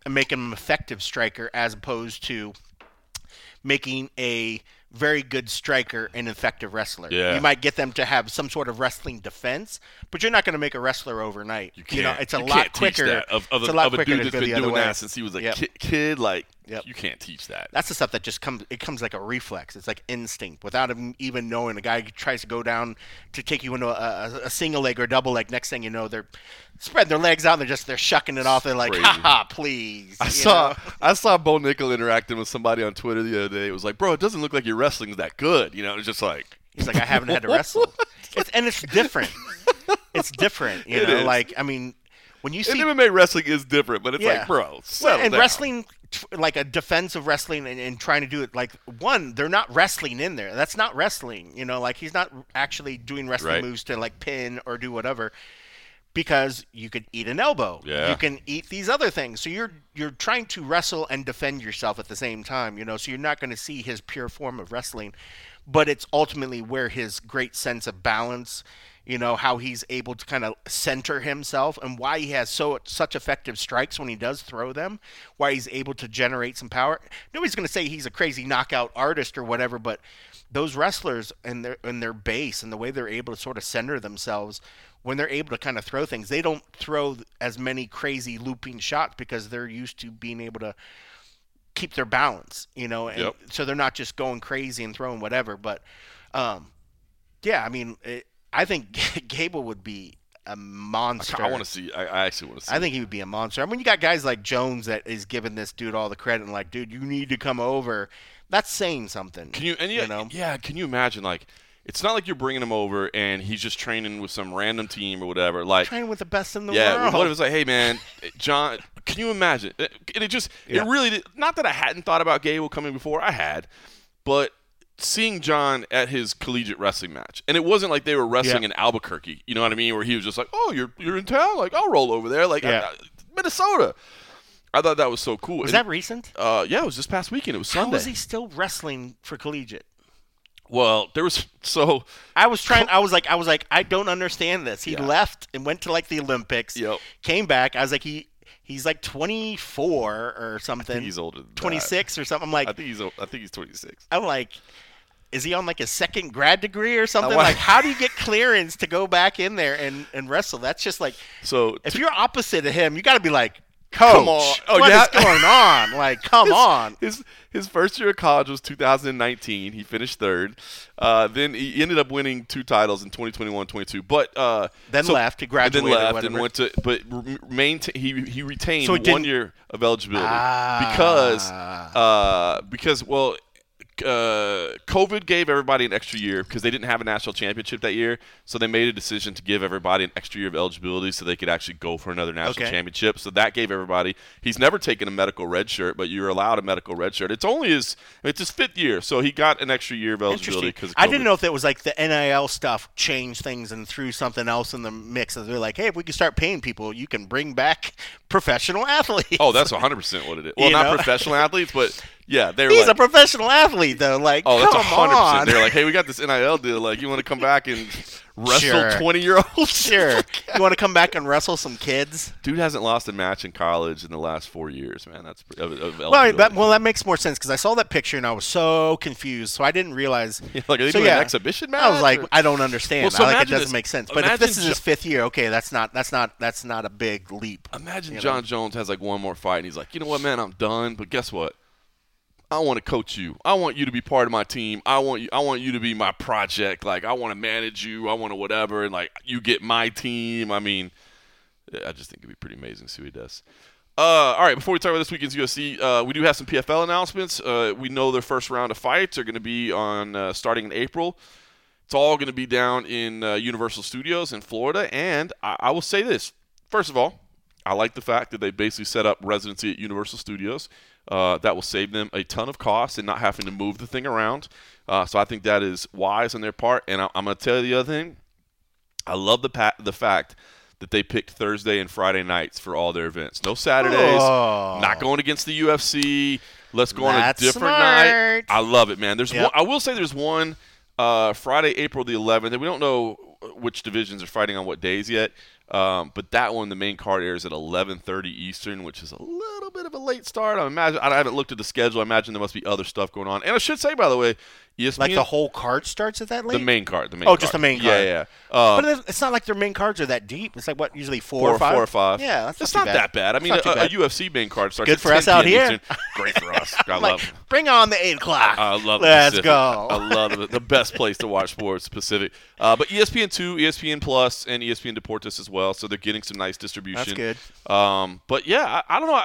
Speaker 2: and make him an effective striker as opposed to making a very good striker an effective wrestler.
Speaker 1: Yeah.
Speaker 2: You might get them to have some sort of wrestling defense, but you're not going to make a wrestler overnight.
Speaker 1: You know,
Speaker 2: it's a lot quicker.
Speaker 1: Of a dude that's been doing that since he was a kid. Like, you can't teach that.
Speaker 2: That's the stuff that just comes like a reflex. It's like instinct without him even knowing. A guy tries to go down to take you into a single leg or a double leg. Next thing you know, they're spreading their legs out and they're shucking it off. They're like, ha, please.
Speaker 1: I saw Bo Nickel interacting with somebody on Twitter the other day. It was like, bro, it doesn't look like your wrestling's that good. You know, it's just like.
Speaker 2: He's like, I haven't had to wrestle. It's different. It's different. You know, like, I mean, when you see.
Speaker 1: MMA wrestling is different, but it's like, bro, settle
Speaker 2: and
Speaker 1: down.
Speaker 2: Wrestling, like a defensive wrestling and trying to do it, like, they're not wrestling in there. That's not wrestling. You know, like, he's not actually doing wrestling moves to, like, pin or do whatever. Because you could eat an elbow.
Speaker 1: Yeah.
Speaker 2: You can eat these other things. So you're trying to wrestle and defend yourself at the same time, you know, so you're not going to see his pure form of wrestling. But it's ultimately where his great sense of balance, you know, how he's able to kind of center himself and why he has such effective strikes when he does throw them, why he's able to generate some power. Nobody's going to say he's a crazy knockout artist or whatever, but those wrestlers and their base and the way they're able to sort of center themselves when they're able to kind of throw things, they don't throw as many crazy looping shots because they're used to being able to keep their balance, you know, and so they're not just going crazy and throwing whatever. But, yeah, I mean, I think Gable would be a monster.
Speaker 1: I want to see. I actually want to see.
Speaker 2: I think he would be a monster. I mean, you got guys like Jones that is giving this dude all the credit and like, dude, you need to come over. That's saying something.
Speaker 1: Can you know? Yeah. Can you imagine, like, it's not like you're bringing him over and he's just training with some random team or whatever. Like
Speaker 2: training with the best in the world.
Speaker 1: Yeah, what if it's like, hey man, John, can you imagine? And it really did, not that I hadn't thought about Gable coming before, I had, but seeing John at his collegiate wrestling match, and it wasn't like they were wrestling in Albuquerque, you know what I mean? Where he was just like, oh, you're in town, like I'll roll over there, like Minnesota. I thought that was so cool.
Speaker 2: Was that recent?
Speaker 1: Yeah, it was this past weekend. It was Sunday.
Speaker 2: How was he still wrestling for collegiate?
Speaker 1: Well, there was
Speaker 2: I was like, I don't understand this. He left and went to like the Olympics.
Speaker 1: Yep.
Speaker 2: Came back. I was like, he's like 24 or something.
Speaker 1: I think he's older than
Speaker 2: 26 or something. I'm like,
Speaker 1: I think he's 26.
Speaker 2: I'm like, is he on like a second grad degree or something? Like, how do you get clearance to go back in there and wrestle? That's just like, so if you're opposite of him, you got to be like, Coach,
Speaker 1: come on.
Speaker 2: What is going on? Like, come on.
Speaker 1: His first year of college was 2019. He finished third. Then he ended up winning 2 titles in 2021-22. But
Speaker 2: left. He graduated.
Speaker 1: Then left and went to. But he retained 1 year of eligibility because COVID gave everybody an extra year because they didn't have a national championship that year. So they made a decision to give everybody an extra year of eligibility so they could actually go for another national championship. So that gave everybody. He's never taken a medical red shirt, but you're allowed a medical red shirt. It's his 5th year, so he got an extra year of eligibility because
Speaker 2: I didn't know if it was like the NIL stuff changed things and threw something else in the mix. And they're like, hey, if we can start paying people, you can bring back professional athletes.
Speaker 1: Oh, that's 100% what it is. Well, not professional athletes, but yeah,
Speaker 2: he's a professional athlete though. Like,
Speaker 1: that's
Speaker 2: come 100%.
Speaker 1: On. They're like, hey, we got this NIL deal. Like, you want to come back and wrestle 20-year-olds?
Speaker 2: Sure. You want to come back and wrestle some kids?
Speaker 1: Dude hasn't lost a match in college in the last 4 years, man. That's
Speaker 2: that makes more sense because I saw that picture and I was so confused, so I didn't realize.
Speaker 1: Like, are they doing an exhibition match?
Speaker 2: I was like, I don't understand. It doesn't make sense. But if this is his 5th year, okay, that's not a big leap.
Speaker 1: Imagine John Jones has like one more fight and he's like, you know what, man, I'm done. But guess what? I want to coach you. I want you to be part of my team. I want you to be my project. Like, I want to manage you. I want to whatever. And, like, you get my team. I mean, I just think it'd be pretty amazing to see what he does. All right, before we talk about this weekend's UFC, we do have some PFL announcements. We know their first round of fights are going to be on starting in April. It's all going to be down in Universal Studios in Florida. And I will say this. First of all, I like the fact that they basically set up residency at Universal Studios. That will save them a ton of costs and not having to move the thing around. So I think that is wise on their part. And I'm going to tell you the other thing. I love the fact that they picked Thursday and Friday nights for all their events. No Saturdays. Not going against the UFC. Let's go on a different night. I love it, man. One, I will say there's one Friday, April the 11th. And we don't know which divisions are fighting on what days yet. But that one, the main card airs at 11:30 Eastern, which is a little bit of a late start. I haven't looked at the schedule. I imagine there must be other stuff going on. And I should say, by the way, ESPN,
Speaker 2: like the whole card starts at that late?
Speaker 1: The main card.
Speaker 2: Just the main card.
Speaker 1: Yeah.
Speaker 2: But it's not like their main cards are that deep. It's like, what, usually four or five?
Speaker 1: 4 or 5.
Speaker 2: Yeah,
Speaker 1: that's not that bad. I mean, a UFC main card starts
Speaker 2: good
Speaker 1: at
Speaker 2: for us out here.
Speaker 1: Eastern. Great for us. I love it.
Speaker 2: Bring on the 8 o'clock.
Speaker 1: I love
Speaker 2: Let's
Speaker 1: Pacific.
Speaker 2: go.
Speaker 1: I love it. The best place to watch sports, Pacific. But ESPN2, ESPN Plus, and ESPN Deportes as well. So they're getting some nice distribution.
Speaker 2: That's good.
Speaker 1: But yeah, I don't know.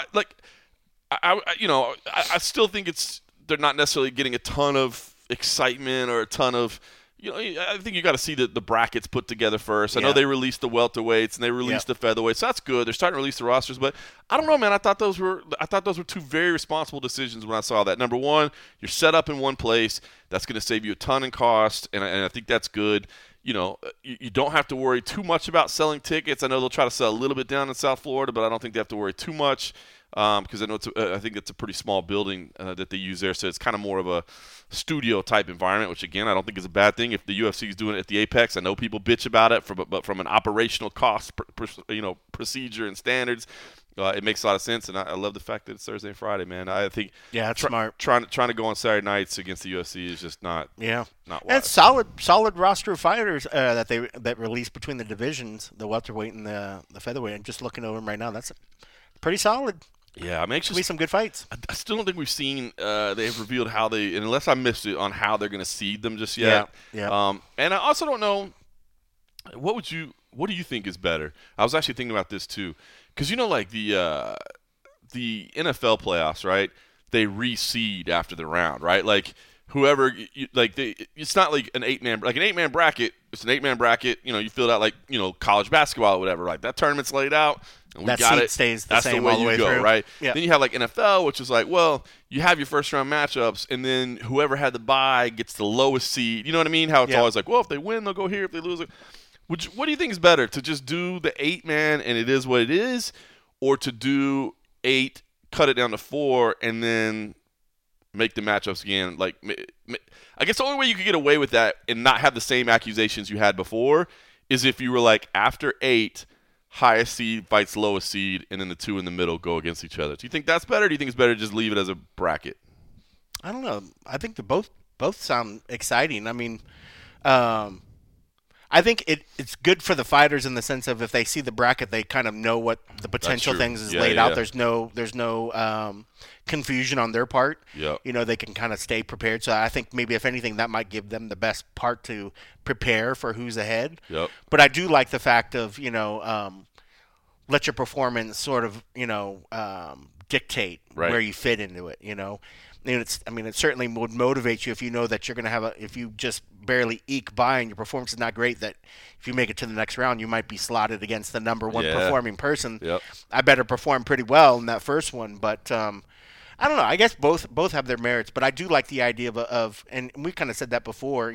Speaker 1: I still think they're not necessarily getting a ton of excitement or a ton of. I think you got to see the brackets put together first. I know they released the welterweights and they released the featherweights. So that's good. They're starting to release the rosters, but I don't know, man. I thought those were two very responsible decisions when I saw that. Number one, you're set up in one place. That's going to save you a ton in cost, and I think that's good. You don't have to worry too much about selling tickets. I know they'll try to sell a little bit down in South Florida, but I don't think they have to worry too much because I think it's a pretty small building that they use there, so it's kind of more of a studio type environment, which again I don't think is a bad thing. If the UFC is doing it at the Apex, I know people bitch about it, but from an operational cost, procedure and standards, it makes a lot of sense. And I love the fact that it's Thursday and Friday, man. I think
Speaker 2: that's smart.
Speaker 1: Trying to go on Saturday nights against the UFC is just not not wise.
Speaker 2: And it's solid roster of fighters that released between the divisions, the welterweight and the featherweight. And just looking over them right now, that's pretty solid.
Speaker 1: Yeah, I'm anxious.
Speaker 2: Be some good fights.
Speaker 1: I still don't think we've seen. They've revealed how they, unless I missed it, on how they're going to seed them just yet.
Speaker 2: Yeah.
Speaker 1: And I also don't know. What do you think is better? I was actually thinking about this too, because like the NFL playoffs, right? They reseed after the round, right? Like whoever, it's not like an 8-man bracket. It's an 8-man bracket. You fill it out like college basketball or whatever. Like that tournament's laid out. And
Speaker 2: that seat stays the same all the way through,
Speaker 1: right?
Speaker 2: Yeah.
Speaker 1: Then you have like NFL, which is like, well, you have your first round matchups, and then whoever had the bye gets the lowest seed. You know what I mean? How it's always like, well, if they win, they'll go here. If they lose, what do you think is better? To just do the 8-man and it is what it is, or to do 8, cut it down to 4, and then make the matchups again? Like, I guess the only way you could get away with that and not have the same accusations you had before is if you were like, after 8, highest seed fights lowest seed, and then the 2 in the middle go against each other. Do you think that's better? Or do you think it's better to just leave it as a bracket?
Speaker 2: I don't know. I think they both sound exciting. I mean, I think it's good for the fighters in the sense of if they see the bracket, they kind of know what the potential things is laid out. There's no confusion on their part.
Speaker 1: Yeah.
Speaker 2: They can kind of stay prepared. So I think maybe if anything, that might give them the best part to prepare for who's ahead.
Speaker 1: Yep.
Speaker 2: But I do like the fact of let your performance sort of dictate where you fit into it. It certainly would motivate you if you know that you're going to if you just barely eke by and your performance is not great, that if you make it to the next round, you might be slotted against the number one performing person.
Speaker 1: Yep.
Speaker 2: I better perform pretty well in that first one, but I don't know. I guess both have their merits, but I do like the idea of and we kind of said that before,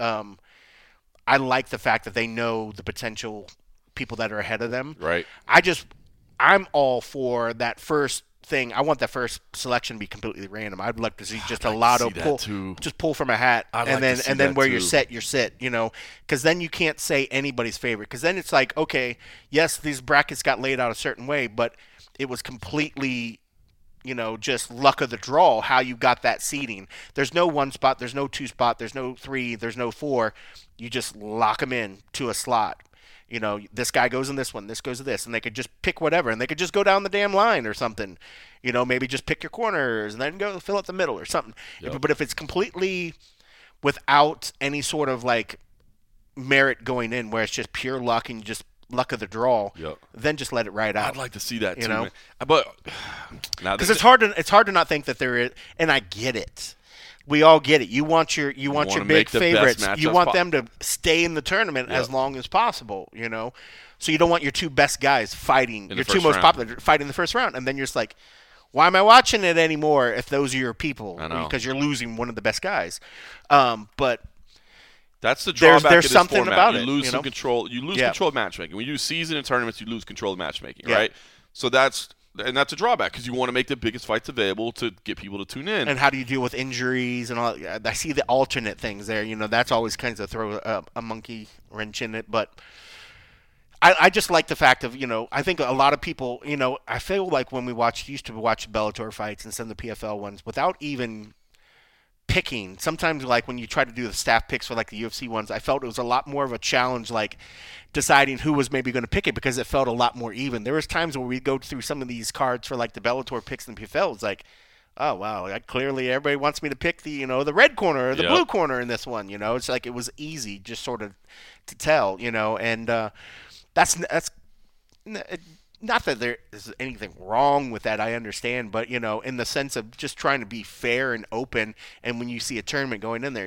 Speaker 2: I like the fact that they know the potential people that are ahead of them.
Speaker 1: Right.
Speaker 2: I'm all for that first thing. I want that first selection to be completely random. I'd like to see just a lotto pull, just pull from a hat, and then where you're set, because then you can't say anybody's favorite. Because then it's like, okay, yes, these brackets got laid out a certain way, but it was completely, just luck of the draw how you got that seeding. There's no 1 spot, there's no 2 spot, there's no 3, there's no 4. You just lock them in to a slot. This guy goes in this one, this goes to this, and they could just pick whatever, and they could just go down the damn line or something. Maybe just pick your corners and then go fill up the middle or something.
Speaker 1: Yep.
Speaker 2: But if it's completely without any sort of like merit going in, where it's just pure luck and just luck of the draw, then just let it ride out.
Speaker 1: I'd like to see that too, man. But
Speaker 2: because it's hard to not think that there is, and I get it. We all get it. You want your big favorites. You want them to stay in the tournament as long as possible, So you don't want your 2 best guys fighting, your 2 most popular fighting the first round. And then you're just like, why am I watching it anymore if those are your people?
Speaker 1: I know.
Speaker 2: Because you're losing one of the best guys. But
Speaker 1: that's the drawback
Speaker 2: there's
Speaker 1: of this
Speaker 2: something
Speaker 1: format.
Speaker 2: about
Speaker 1: you
Speaker 2: it.
Speaker 1: Lose some control. You lose control of matchmaking. When you do season and tournaments, you lose control of matchmaking, right? So that's a drawback because you want to make the biggest fights available to get people to tune in.
Speaker 2: And how do you deal with injuries and all? I see the alternate things there. That's always kind of throw a monkey wrench in it. But I just like the fact of, I think a lot of people, I feel like when we used to watch Bellator fights and some of the PFL ones without even picking, sometimes like when you try to do the staff picks for like the UFC ones, I felt it was a lot more of a challenge, like deciding who was maybe going to pick it, because it felt a lot more even. There was times where we'd go through some of these cards for like the Bellator picks and PFL. It's like, oh wow, clearly everybody wants me to pick the the red corner or the blue corner in this one. It's like it was easy just sort of to tell. And that's not that there is anything wrong with that, I understand, but in the sense of just trying to be fair and open, and when you see a tournament going in there,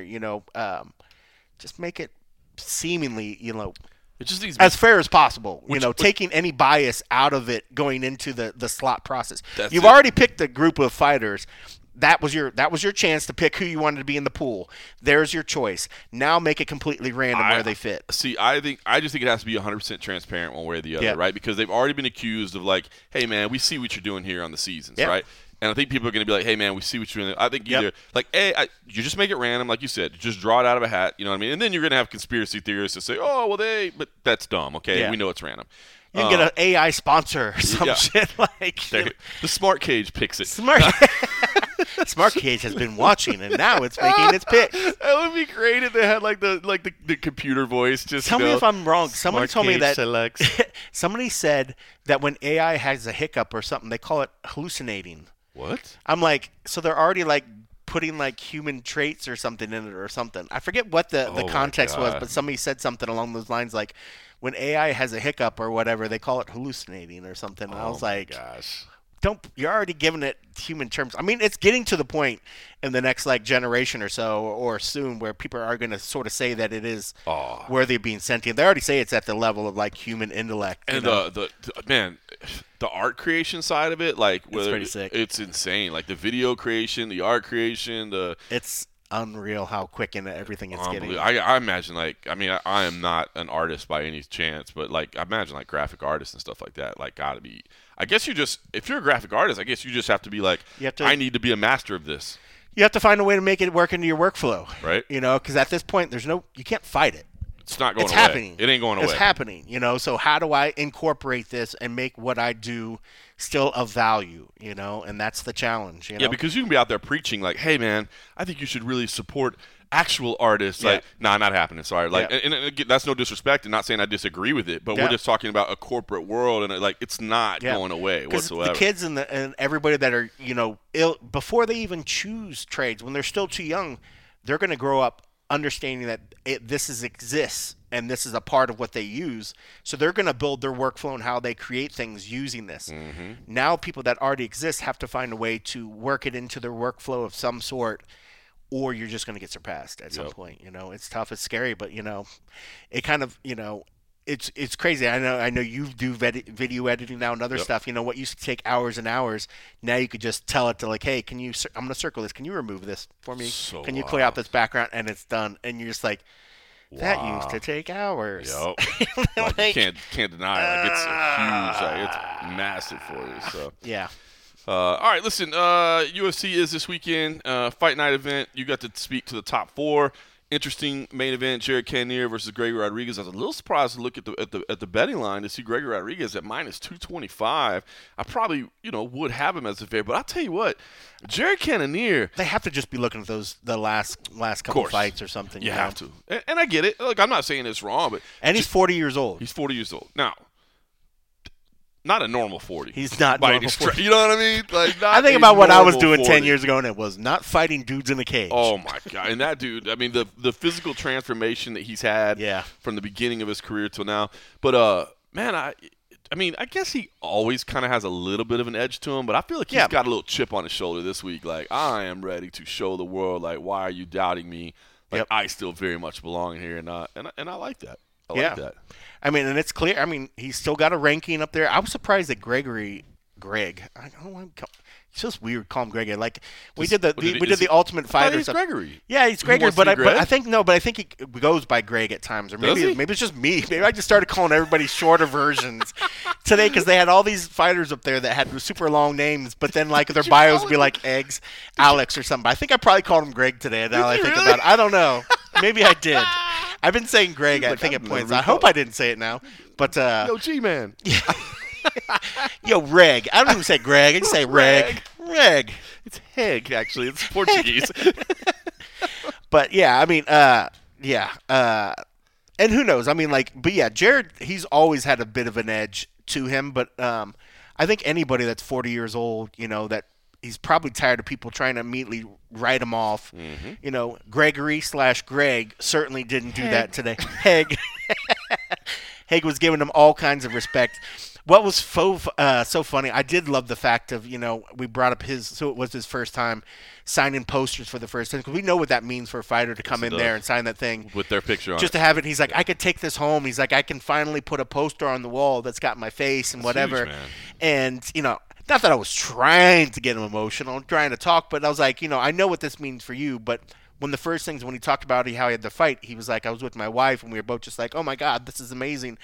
Speaker 2: just make it seemingly,
Speaker 1: it just needs
Speaker 2: as fair as possible. Taking any bias out of it going into the slot process. You've already picked a group of fighters. That was your chance to pick who you wanted to be in the pool. There's your choice. Now make it completely random where they fit.
Speaker 1: See, I just think it has to be 100% transparent one way or the other, right? Because they've already been accused of like, hey man, we see what you're doing here on the seasons, right? And I think people are going to be like, hey man, we see what you're doing. I think either like, you just make it random, like you said, just draw it out of a hat. You know what I mean? And then you're going to have conspiracy theorists that say, oh well, but that's dumb. Okay, we know it's random.
Speaker 2: You can get an AI sponsor or some shit like
Speaker 1: the Smart Cage picks it.
Speaker 2: Smart Cage has been watching, and now it's making its picks.
Speaker 1: That would be great if they had like the computer voice. Just
Speaker 2: tell me if I'm wrong. Somebody told me that somebody said that when AI has a hiccup or something, they call it hallucinating.
Speaker 1: What?
Speaker 2: I'm like, so they're already like putting like human traits or something in it or something. I forget what the context was, but somebody said something along those lines like, when AI has a hiccup or whatever, they call it hallucinating or something. And I was like,
Speaker 1: gosh.
Speaker 2: You're already giving it human terms. I mean, it's getting to the point in the next like generation or so or soon where people are going to sort of say that it is worthy of being sentient. They already say it's at the level of like human intellect.
Speaker 1: And the art creation side of it, like
Speaker 2: it's pretty sick.
Speaker 1: It's insane. Like the video creation, the art creation,
Speaker 2: it's unreal how quick and everything it's getting.
Speaker 1: I imagine I am not an artist by any chance, but like I imagine like graphic artists and stuff like that like gotta be. I guess if you're a graphic artist, I guess you just have to be like, I need to be a master of this.
Speaker 2: You have to find a way to make it work into your workflow,
Speaker 1: right?
Speaker 2: Because at this point, you can't fight it.
Speaker 1: It's not going away.
Speaker 2: It's happening.
Speaker 1: It ain't going away.
Speaker 2: It's happening, So how do I incorporate this and make what I do still of value, And that's the challenge,
Speaker 1: Yeah, because you can be out there preaching like, hey, man, I think you should really support actual artists. Like, not happening. Sorry. Like, and that's no disrespect and not saying I disagree with it, but we're just talking about a corporate world and like it's not going away whatsoever.
Speaker 2: The kids and everybody that are, before they even choose trades, when they're still too young, they're going to grow up understanding that this exists and this is a part of what they use. So they're going to build their workflow and how they create things using this. Mm-hmm. Now people that already exist have to find a way to work it into their workflow of some sort, or you're just going to get surpassed at some point. It's tough, it's scary, but it kind of, it's crazy. I know you do video editing now and other stuff. What used to take hours and hours, now you could just tell it to like, hey, I'm going to circle this. Can you remove this for me? Can you clear out this background? And it's done. And you're just like, that used to take hours.
Speaker 1: Yep. Like, you can't deny it. Like, it's huge. Like, it's massive for you. So
Speaker 2: yeah.
Speaker 1: All right, listen. UFC is this weekend. Fight night event. You got to speak to the top 4. Interesting main event: Jared Cannonier versus Gregory Rodriguez. I was a little surprised to look at the betting line to see Gregory Rodriguez at -225. I probably would have him as a favorite, but I'll tell you what, Jared Cannonier.
Speaker 2: They have to just be looking at the last couple fights or something.
Speaker 1: You have to, and I get it. Look, I'm not saying it's wrong, but
Speaker 2: he's 40 years old.
Speaker 1: He's 40 years old now. Not a normal 40.
Speaker 2: He's not normal 40.
Speaker 1: You know what I mean? Like,
Speaker 2: I think about what I was doing 10 years ago, and it was not fighting dudes in a cage.
Speaker 1: Oh, my God. And that dude, I mean, the physical transformation that he's had from the beginning of his career till now. But, man, I I guess he always kind of has a little bit of an edge to him, but I feel like he's got a little chip on his shoulder this week. Like, I am ready to show the world, like, why are you doubting me? Like, I still very much belong here, and I like that. I like that.
Speaker 2: I mean, and it's clear. I mean, he's still got a ranking up there. I was surprised that Greg. I don't want to. It's just weird. Call him Greg. Like we did the Ultimate Fighter.
Speaker 1: He's Gregory.
Speaker 2: Yeah, he's Gregory. But I think he goes by Greg at times, or maybe it's just me. Maybe I just started calling everybody shorter versions today because they had all these fighters up there that had super long names, but then like their bios would be like Eggs, Alex, or something. I think I probably called him Greg today. Now I think about it, I don't know. Maybe I did. I've been saying Greg, I think, at points. I hope I didn't say it now. But
Speaker 1: yo, G-Man.
Speaker 2: Yo, Reg. I don't even say Greg. I just say Reg. Reg.
Speaker 1: It's Heg, actually. It's Portuguese.
Speaker 2: But yeah, I mean, and who knows? I mean, but yeah, Jared, he's always had a bit of an edge to him. But I think anybody that's 40 years old, that he's probably tired of people trying to immediately write him off. Mm-hmm. Gregory/Greg certainly didn't do that today. Heg. Heg was giving him all kinds of respect. What was so funny, I did love the fact of, we brought up so it was his first time signing posters for the first time, because we know what that means for a fighter to come in there and sign that thing.
Speaker 1: With their picture on it.
Speaker 2: Just to have it. He's like, I could take this home. He's like, I can finally put a poster on the wall that's got my face and whatever.
Speaker 1: Huge, man.
Speaker 2: And, not that I was trying to get him emotional, trying to talk, but I was like, I know what this means for you, but when the first things, when he talked about how he had the fight, he was like, I was with my wife, and we were both just like, oh my God, this is amazing.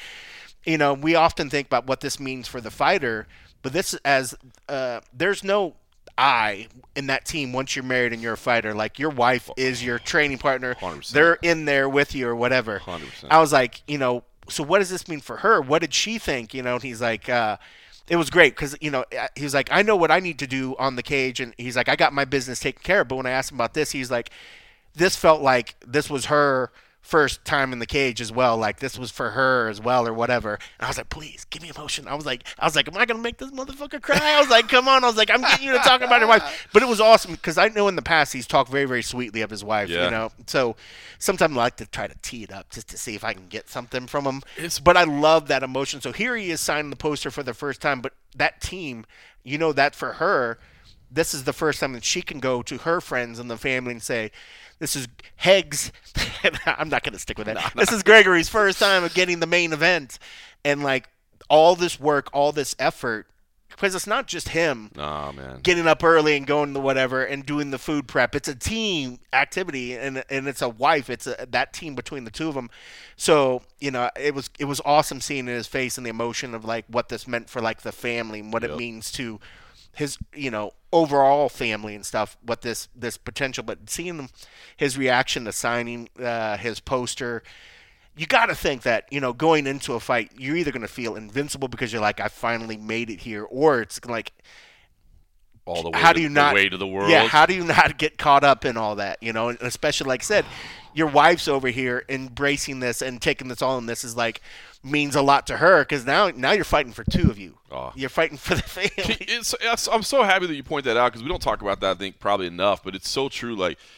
Speaker 2: We often think about what this means for the fighter, but this there's no I in that team once you're married and you're a fighter. Like, your wife is your training partner.
Speaker 1: 100%.
Speaker 2: They're in there with you or whatever.
Speaker 1: 100%.
Speaker 2: I was like, so what does this mean for her? What did she think? And he's like, it was great because, he was like, I know what I need to do on the cage. And he's like, I got my business taken care of. But when I asked him about this, he's like, this felt like this was her first time in the cage as well, like this was for her as well or whatever. And I was like, please give me emotion. I was like, am I gonna make this motherfucker cry? I was like, come on. I was like, I'm getting you to talk about your wife. But it was awesome because I know in the past he's talked very, very sweetly of his wife. So sometimes I like to try to tee it up just to see if I can get something from him. But I love that emotion. So here he is signing the poster for the first time, but that team, that for her, this is the first time that she can go to her friends and the family and say, this is Heg's. I'm not going to stick with that. No. This is Gregory's first time of getting the main event. And, all this work, all this effort, because it's not just him getting up early and going to whatever and doing the food prep. It's a team activity, and it's a wife. It's that team between the two of them. So, it was awesome seeing in his face and the emotion of, what this meant for, the family and what it means to his, overall family and stuff, what this potential, but seeing his reaction to signing his poster, you got to think that, going into a fight, you're either going to feel invincible because you're like, I finally made it here, or it's like,
Speaker 1: all the way, the way to the world.
Speaker 2: Yeah, how do you not get caught up in all that, and especially, like I said, your wife's over here embracing this and taking this all, and this is means a lot to her because now you're fighting for two of you. Oh. You're fighting for the family.
Speaker 1: I'm so happy that you point that out because we don't talk about that, I think, probably enough, but it's so true.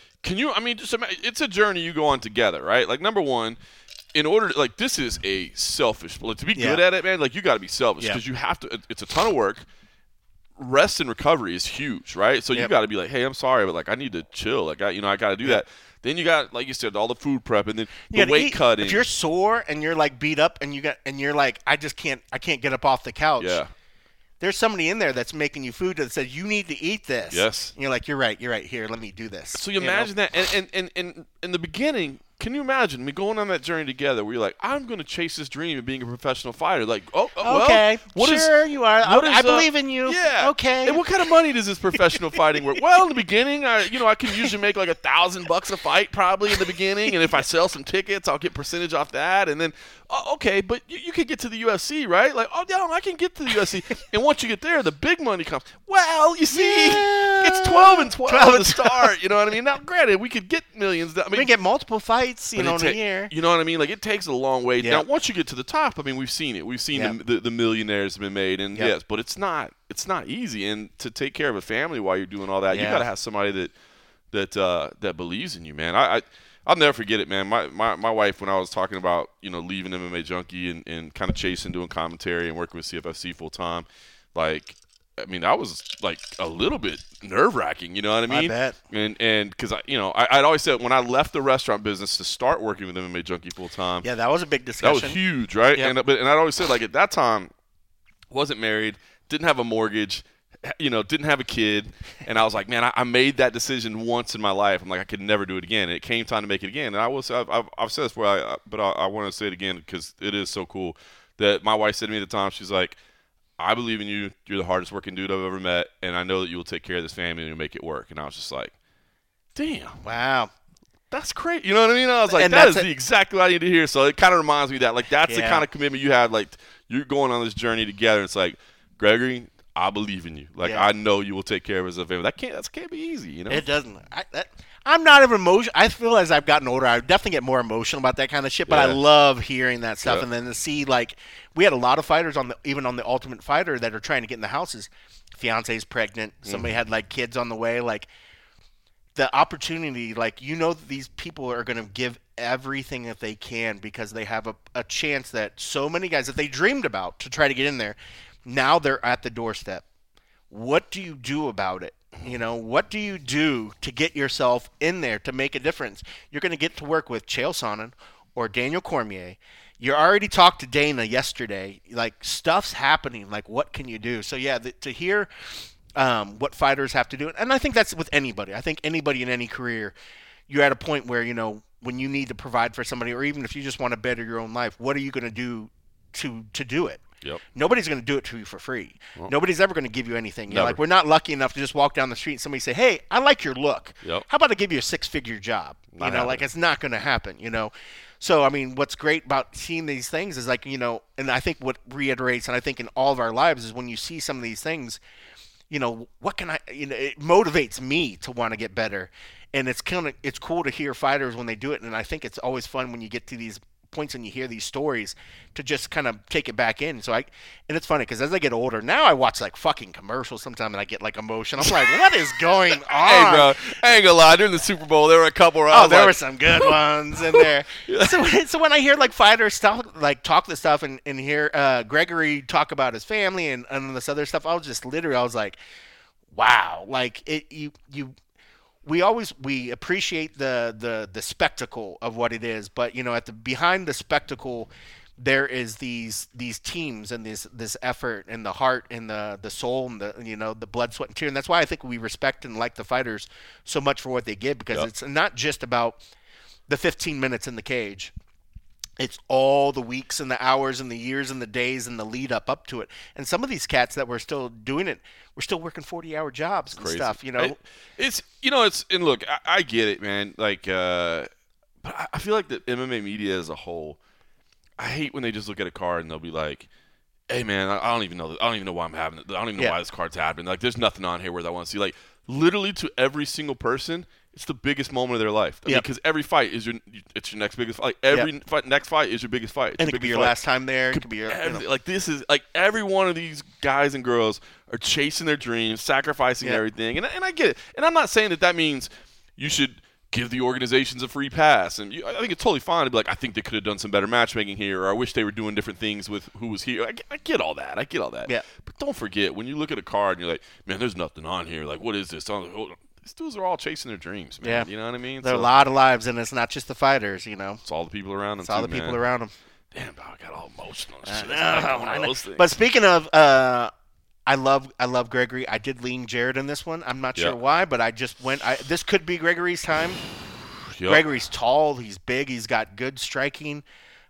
Speaker 1: Just imagine, it's a journey you go on together, right? Number one, in order to, this is a selfish, to be good at it, man, you got to be selfish because you have to, it's a ton of work. Rest and recovery is huge, right? So you got to be like, hey, I'm sorry, but I need to chill. I got to do that. Then you got, like you said, all the food prep and then the weight cutting.
Speaker 2: If you're sore and you're beat up and you're like, I can't get up off the couch.
Speaker 1: Yeah.
Speaker 2: There's somebody in there that's making you food that says you need to eat this.
Speaker 1: Yes.
Speaker 2: And you're like, you're right. Here, let me do this.
Speaker 1: So you imagine that, and in the beginning, can you imagine me going on that journey together where you're like, I'm going to chase this dream of being a professional fighter?
Speaker 2: Okay, you are. I believe in you.
Speaker 1: Yeah.
Speaker 2: Okay.
Speaker 1: And what kind of money does this professional fighting work? Well, in the beginning, I can usually make $1,000 a fight probably in the beginning, and if I sell some tickets, I'll get percentage off that, and then okay, but you can get to the UFC, right? I can get to the UFC, and once you get there, the big money comes. Well, you see, it's 12 and 12 to start. You know what I mean? Now, granted, we could get millions.
Speaker 2: We can get multiple fights, in a year.
Speaker 1: You know what I mean? It takes a long way. Now, once you get to the top, we've seen it. We've seen the millionaires have been made, and yes, but it's not easy. And to take care of a family while you're doing all that, you got to have somebody that believes in you, man. I'll never forget it, man. My wife, when I was talking about, leaving MMA Junkie and kind of chasing, doing commentary and working with CFFC full time, that was a little bit nerve-wracking, you know what I mean?
Speaker 2: I bet.
Speaker 1: And because I'd always said when I left the restaurant business to start working with MMA Junkie full time.
Speaker 2: Yeah, that was a big discussion.
Speaker 1: That was huge, right? Yep. And I'd always said at that time, wasn't married, didn't have a mortgage, didn't have a kid, and I was like, man, I made that decision once in my life. I'm like, I could never do it again. And it came time to make it again. And I've said this before, but I want to say it again because it is so cool that my wife said to me at the time, she's like, I believe in you. You're the hardest working dude I've ever met, and I know that you will take care of this family and you'll make it work. And I was just like, damn.
Speaker 2: Wow.
Speaker 1: that's great. You know what I mean? I was like, that is exactly what I need to hear. So it kind of reminds me of that. Like, that's the kind of commitment you have. Like, you're going on this journey together. It's like, Gregory, I believe in you. Like, I know you will take care of us as a family. That can't be easy, you know?
Speaker 2: It doesn't. I'm not even emotional. I feel as I've gotten older, I definitely get more emotional about that kind of shit. But I love hearing that stuff, and then to see, like, we had a lot of fighters even on the Ultimate Fighter that are trying to get in the houses. Fiance's pregnant. Somebody had like kids on the way. Like, the opportunity, like, you know, that these people are going to give everything that they can because they have a chance that so many guys that they dreamed about to try to get in there, now they're at the doorstep. What do you do about it? You know, what do you do to get yourself in there to make a difference? You're going to get to work with Chael Sonnen or Daniel Cormier. You already talked to Dana yesterday. Like, stuff's happening. Like, what can you do? So, yeah, to hear what fighters have to do. And I think that's with anybody. I think anybody in any career, you're at a point where, you know, when you need to provide for somebody, or even if you just want to better your own life, what are you going to do to do it?
Speaker 1: Yep.
Speaker 2: Nobody's going to do it to you for free. Well, nobody's ever going to give you anything. You know, like, we're not lucky enough to just walk down the street and somebody say, hey, I like your look.
Speaker 1: Yep.
Speaker 2: How about I give you a 6-figure job? You know, like, it's not going to happen, you know. So, I mean, what's great about seeing these things is, like, you know, and I think what reiterates, and I think in all of our lives, is when you see some of these things, you know, what can I, you know, it motivates me to want to get better. And it's cool to hear fighters when they do it. And I think it's always fun when you get to these points and you hear these stories to just kind of take it back in. So and it's funny because as I get older now, I watch like fucking commercials sometimes and I get like emotional. I'm like, what is going on?
Speaker 1: Hey, bro, I ain't gonna lie. During the Super Bowl, there were a couple. Where
Speaker 2: there were some good ones in there. So when I hear like fighters talk this stuff and hear Gregory talk about his family and this other stuff, I was like, wow, like we appreciate the spectacle of what it is, but, you know, behind the spectacle, there is these teams and this effort and the heart and the soul and the blood, sweat, and tears. And that's why I think we respect and like the fighters so much for what they give, because it's not just about the 15 minutes in the cage. It's all the weeks and the hours and the years and the days and the lead up to it. And some of these cats that were still doing it, we're still working 40-hour jobs and stuff, you know.
Speaker 1: And look, I get it, man. Like, but I feel like the MMA media as a whole, I hate when they just look at a card and they'll be like, hey, man, I don't even know why I'm having it. I don't even know why this card's happening. Like, there's nothing on here where I want to see. Like, literally to every single person, it's the biggest moment of their life. Because every fight is your next biggest fight. Like, next fight is your biggest fight.
Speaker 2: And it could be your last time there. It could be
Speaker 1: like, this is like every one of these guys and girls are chasing their dreams, sacrificing everything. And I get it. And I'm not saying that means you should give the organizations a free pass. And I think it's totally fine to be like, I think they could have done some better matchmaking here, or I wish they were doing different things with who was here. I get all that. Yeah. But don't forget, when you look at a card and you're like, man, there's nothing on here. Like, what is this? These dudes are all chasing their dreams, man.
Speaker 2: Yeah.
Speaker 1: You know what I mean?
Speaker 2: There are a lot of lives, and it's not just the fighters, you know.
Speaker 1: It's all the people around them,
Speaker 2: It's all the people around them.
Speaker 1: Damn, bro, I got all emotional and shit.
Speaker 2: But speaking of, I love Gregory. I did lean Jared in this one. I'm not sure why, but I just went. This could be Gregory's time. Gregory's tall. He's big. He's got good striking.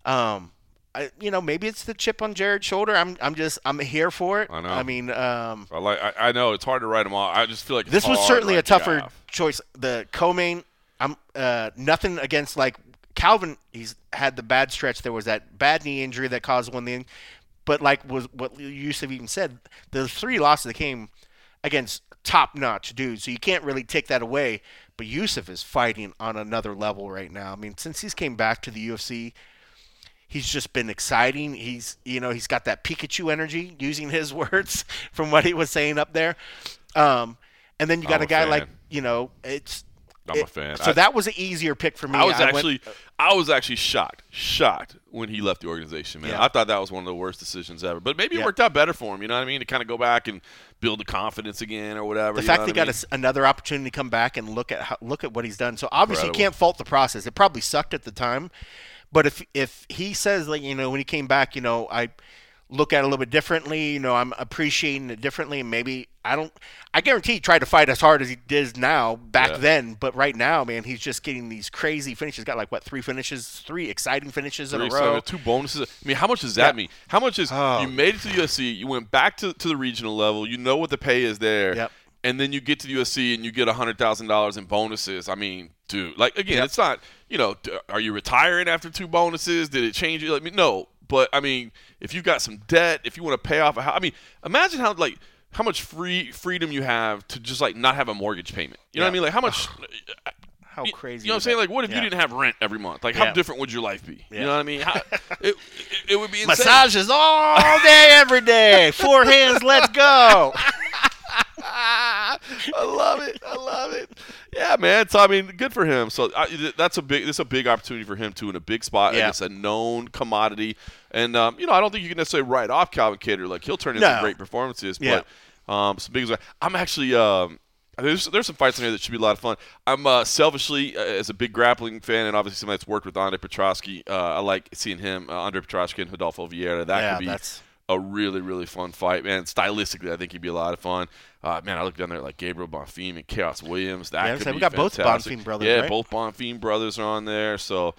Speaker 2: Maybe it's the chip on Jared's shoulder. I'm here for it.
Speaker 1: I know.
Speaker 2: I mean,
Speaker 1: I know it's hard to write them all. I just feel like
Speaker 2: this was certainly a tougher choice. The co-main. I'm nothing against like Calvin. He's had the bad stretch. There was that bad knee injury that caused one thing, but like was what Yusuf even said. The 3 losses that came against top-notch dudes, so you can't really take that away. But Yusuf is fighting on another level right now. I mean, since he's came back to the UFC. He's just been exciting. He's got that Pikachu energy, using his words from what he was saying up there. And then you got a guy like, I'm
Speaker 1: a fan.
Speaker 2: So that was an easier pick for me.
Speaker 1: I was actually shocked when he left the organization, man. Yeah. I thought that was one of the worst decisions ever. But maybe it worked out better for him, you know what I mean? To kind of go back and build the confidence again or whatever.
Speaker 2: The fact he got another opportunity to come back and look at what he's done. So obviously you can't fault the process. It probably sucked at the time. But if he says, like, when he came back, I look at it a little bit differently, I'm appreciating it differently, and maybe I guarantee he tried to fight as hard as he does now back then, but right now, man, he's just getting these crazy finishes. Got 3 exciting finishes in a row.
Speaker 1: 2 bonuses. I mean, how much does that mean? How much is you made it to the UFC, you went back to the regional level, you know what the pay is there.
Speaker 2: Yep.
Speaker 1: and then you get to USC and you get $100,000 in bonuses. I mean, dude, like again, It's not, are you retiring after 2 bonuses? Did it change you? No, but I mean, if you've got some debt, if you want to pay off a house, I mean, imagine how much freedom you have to just like not have a mortgage payment. You know what I mean? Like how much.
Speaker 2: How crazy!
Speaker 1: You know what I'm saying? Like, what if you didn't have rent every month? Like, how different would your life be? You know what I mean? It would be insane.
Speaker 2: Massages all day, every day. 4 hands, let's go.
Speaker 1: I love it. Yeah, man. So I mean, good for him. So that's a big opportunity for him too, in a big spot. And it's a known commodity. And I don't think you can necessarily write off Calvin Kattar. Like he'll turn in some great performances. But some big. I'm actually. There's some fights in here that should be a lot of fun. I'm selfishly, as a big grappling fan, and obviously somebody that's worked with Andre Petroski, I like seeing him, Andre Petroski and Rodolfo Vieira. That could be a really, really fun fight, man. Stylistically, I think he'd be a lot of fun. Man, I look down there like Gabriel Bonfim and Chaos Williams. That could be
Speaker 2: we got
Speaker 1: fantastic.
Speaker 2: Both Bonfim brothers,
Speaker 1: right?
Speaker 2: right?
Speaker 1: Both Bonfim brothers are on there. So,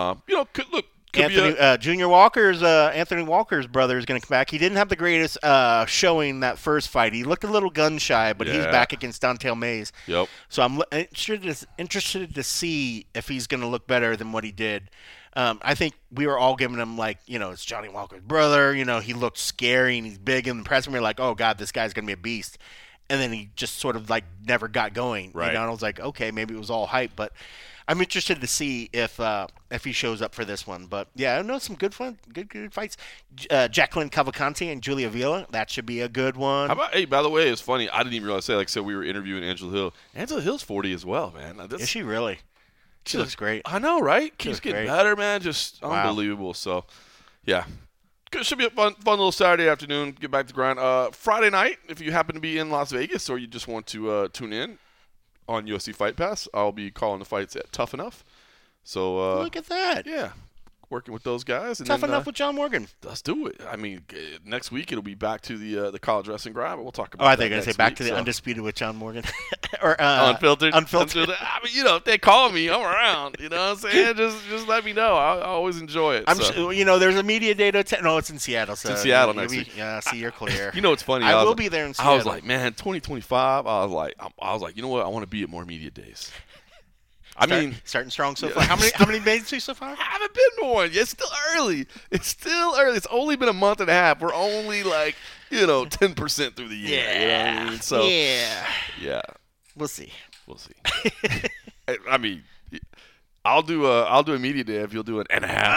Speaker 2: Anthony Walker's brother is going to come back. He didn't have the greatest showing that first fight. He looked a little gun shy, but he's back against Don'Tale Mayes.
Speaker 1: Yep.
Speaker 2: So I'm interested to see if he's going to look better than what he did. I think we were all giving him it's Johnny Walker's brother. He looked scary and he's big and impressive. We were like, oh God, this guy's going to be a beast. And then he just sort of never got going.
Speaker 1: Right.
Speaker 2: And I was like, okay, maybe it was all hype, but I'm interested to see if he shows up for this one. But yeah, I know some good fights. Jacqueline Cavalcanti and Julia Villa, that should be a good one.
Speaker 1: How about? Hey, by the way, it's funny. I didn't even realize. Like I said, we were interviewing Angela Hill. Angela Hill's 40 as well, man.
Speaker 2: Is she really? She looks great.
Speaker 1: I know, right? Keeps getting better, man. Just unbelievable. So, yeah. Should be a fun little Saturday afternoon. Get back to grind. Friday night, if you happen to be in Las Vegas or you just want to tune in on UFC Fight Pass, I'll be calling the fights at Tough Enough. So
Speaker 2: look at that.
Speaker 1: Yeah, working with those guys. And
Speaker 2: Tough Enough with John Morgan.
Speaker 1: Let's do it. I mean, next week it'll be back to the college wrestling grind, but we'll talk about.
Speaker 2: I think I say back to the Undisputed with John Morgan, or
Speaker 1: Unfiltered.
Speaker 2: I
Speaker 1: mean, if they call me, I'm around. You know what I'm saying? just let me know. I always enjoy it.
Speaker 2: There's a media day to attend. No, it's in Seattle. So
Speaker 1: it's in Seattle next week.
Speaker 2: Yeah, see, you're clear.
Speaker 1: What's funny?
Speaker 2: I will be there in Seattle.
Speaker 1: I was like, man, 2025. I was like, you know what? I want to be at more media days.
Speaker 2: Starting strong so far. How many days so far?
Speaker 1: I haven't been to one. It's still early. It's only been a month and a half. We're only 10% through the year.
Speaker 2: Yeah.
Speaker 1: You know what I mean? So, yeah.
Speaker 2: We'll see.
Speaker 1: I mean, I'll do a media day if you'll do an and a half.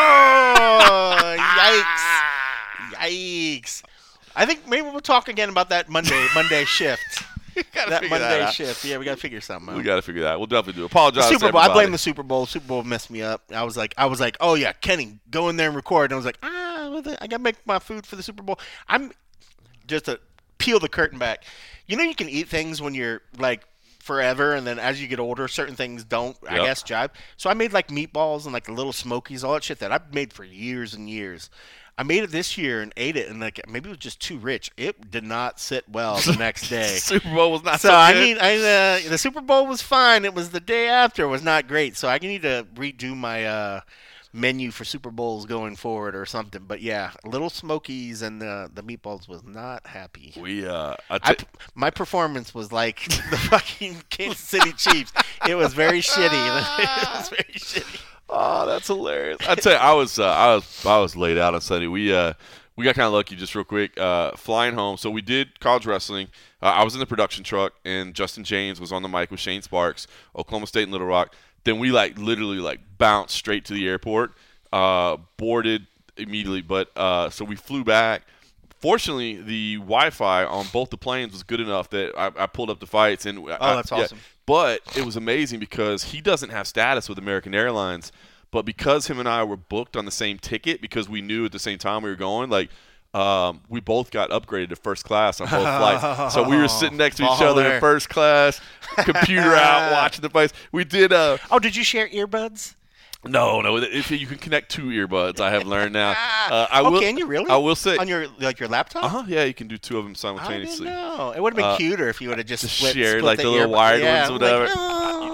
Speaker 2: Oh, yikes! I think maybe we'll talk again about that Monday shift. That Monday shift. Yeah, we got to figure something out.
Speaker 1: We got to figure that out. We'll definitely do. Apologize.
Speaker 2: Super Bowl. I blame the Super Bowl. Super Bowl messed me up. I was like, oh yeah, Kenny, go in there and record. And I was like, I got to make my food for the Super Bowl. I'm just to peel the curtain back. You can eat things when you're forever, and then as you get older, certain things don't, I guess, jive. So I made meatballs and the little smokies, all that shit that I've made for years and years. I made it this year and ate it, and maybe it was just too rich. It did not sit well the next day.
Speaker 1: Super Bowl was not so
Speaker 2: good. The Super Bowl was fine. It was the day after was not great. So I need to redo my menu for Super Bowls going forward or something. But yeah, Little Smokies and the meatballs was not happy. My performance was like the fucking Kansas City Chiefs. It was very shitty. It was very shitty.
Speaker 1: Oh, that's hilarious! I tell you, I was laid out on Sunday. We got kind of lucky, just real quick, flying home. So we did college wrestling. I was in the production truck, and Justin James was on the mic with Shane Sparks, Oklahoma State and Little Rock. Then we literally bounced straight to the airport, boarded immediately. But so we flew back. Fortunately, the Wi-Fi on both the planes was good enough that I pulled up the fights. And
Speaker 2: that's awesome.
Speaker 1: Yeah, but it was amazing because he doesn't have status with American Airlines. But because him and I were booked on the same ticket, because we knew at the same time we were going, we both got upgraded to first class on both flights. So we were sitting next to each other in first class, computer out, watching the fights. We did.
Speaker 2: Did you share earbuds?
Speaker 1: No. If you can connect 2 earbuds, I have learned now.
Speaker 2: Can you really?
Speaker 1: I will say
Speaker 2: on your laptop.
Speaker 1: Yeah, you can do 2 of them simultaneously.
Speaker 2: I didn't know. It would have been cuter if you would have just
Speaker 1: shared the little wired ones or whatever.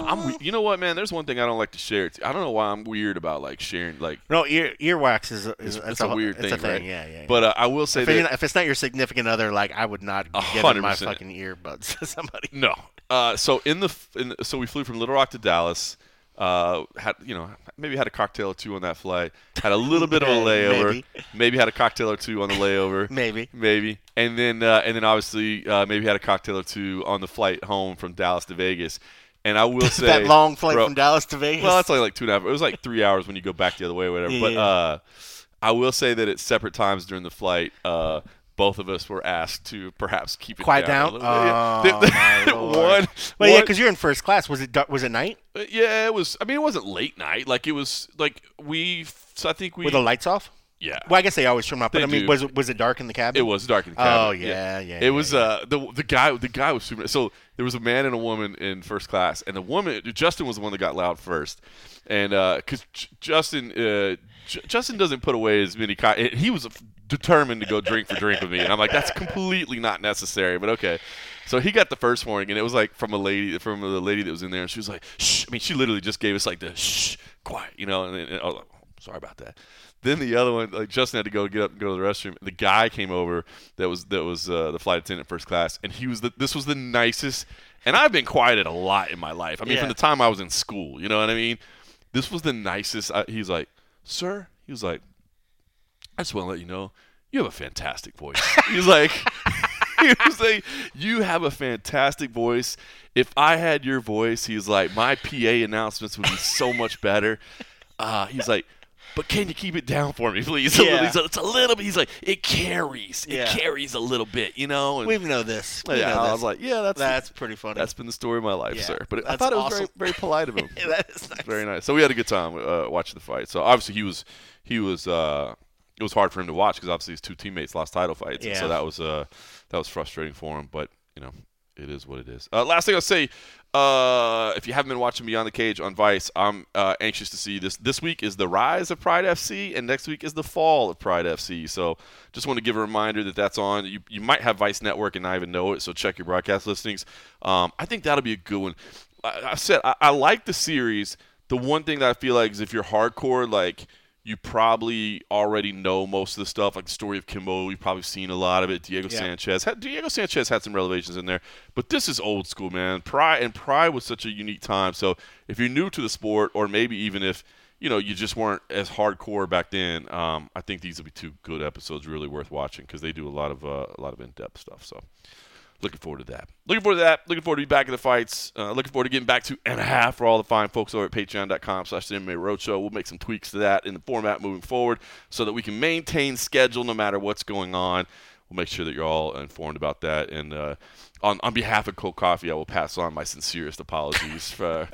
Speaker 1: You know what, man? There's one thing I don't like to share. I don't know why I'm weird about like sharing. Like,
Speaker 2: no, earwax is
Speaker 1: a weird thing, right?
Speaker 2: Yeah.
Speaker 1: But I will say
Speaker 2: if it's not your significant other, like I would not give my fucking earbuds to somebody.
Speaker 1: No. So so we flew from Little Rock to Dallas. Maybe had a cocktail or two on that flight. Had a little bit of a layover. Maybe had a cocktail or two on the layover. Maybe. And then obviously maybe had a cocktail or two on the flight home from Dallas to Vegas. And I will say
Speaker 2: that long flight from Dallas to Vegas.
Speaker 1: Well, that's only like 2.5. It was like 3 hours when you go back the other way or whatever. But I will say that at separate times during the flight, both of us were asked to perhaps keep it
Speaker 2: quiet down.
Speaker 1: A little bit.
Speaker 2: Yeah, because you're in first class. Was it night?
Speaker 1: Yeah, it was. I mean, it wasn't late night. Like it was like I think we
Speaker 2: were the lights off.
Speaker 1: Yeah.
Speaker 2: Well, I guess they always turn them off. But I mean, was it dark in the cabin?
Speaker 1: It was dark in the cabin.
Speaker 2: Oh yeah.
Speaker 1: It was the guy was super. So there was a man and a woman in first class, and the woman Justin was the one that got loud first, and because Justin doesn't put away as many. He was determined to go drink with me, and I'm like, that's completely not necessary, but okay. So he got the first warning, and it was like from the lady that was in there, and she was like, shh. I mean, she literally just gave us like the shh, quiet, and I was like, sorry about that. Then the other one, like Justin had to get up and go to the restroom. The guy came over that was the flight attendant first class, and this was the nicest. And I've been quieted a lot in my life. I mean, from the time I was in school, you know what I mean? This was the nicest. He's like, sir, he was like, I just want to let you know, you have a fantastic voice. He was like, you have a fantastic voice. If I had your voice, he's like, my PA announcements would be so much better. He's like, but can you keep it down for me, please?
Speaker 2: Yeah.
Speaker 1: It's a little bit. He's like, it carries. It carries a little bit, you know? And
Speaker 2: we know this.
Speaker 1: I was like, yeah,
Speaker 2: that's pretty funny.
Speaker 1: That's been the story of my life, sir. But I thought it was very, very polite of him.
Speaker 2: That is nice.
Speaker 1: Very nice. So we had a good time watching the fight. So obviously he was it was hard for him to watch because obviously his two teammates lost title fights.
Speaker 2: Yeah.
Speaker 1: And so that was frustrating for him. But, it is what it is. Last thing I'll say, if you haven't been watching Beyond the Cage on Vice, I'm anxious to see this. This week is the rise of Pride FC, and next week is the fall of Pride FC. So just want to give a reminder that that's on. You might have Vice Network and not even know it, so check your broadcast listings. I think that'll be a good one. I like the series. The one thing that I feel like is if you're hardcore, like – you probably already know most of the stuff, like the story of Kimbo. You've probably seen a lot of it. Diego Sanchez had some revelations in there. But this is old school, man. Pride was such a unique time. So if you're new to the sport, or maybe even if you just weren't as hardcore back then, I think these will be two good episodes, really worth watching because they do a lot of in-depth stuff. So looking forward to that. Looking forward to be back in the fights. Looking forward to getting back to and a half for all the fine folks over at patreon.com/MMA Roadshow. We'll make some tweaks to that in the format moving forward so that we can maintain schedule no matter what's going on. We'll make sure that you're all informed about that. And on behalf of Cold Coffee, I will pass on my sincerest apologies for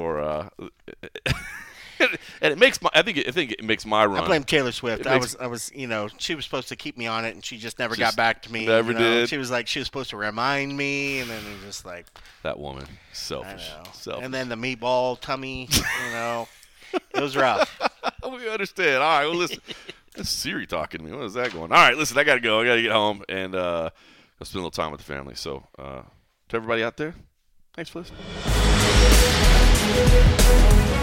Speaker 1: and it makes I think it makes my run.
Speaker 2: I blame Taylor Swift. I was she was supposed to keep me on it, and she just never got back to me.
Speaker 1: Never did.
Speaker 2: She was supposed to remind me, and then it was just like
Speaker 1: that woman, selfish.
Speaker 2: And then the meatball tummy, it was rough.
Speaker 1: We understand. All right, well listen, that's Siri talking to me. What is that going? All right, listen, I gotta go. I gotta get home and go spend a little time with the family. So to everybody out there, thanks for listening.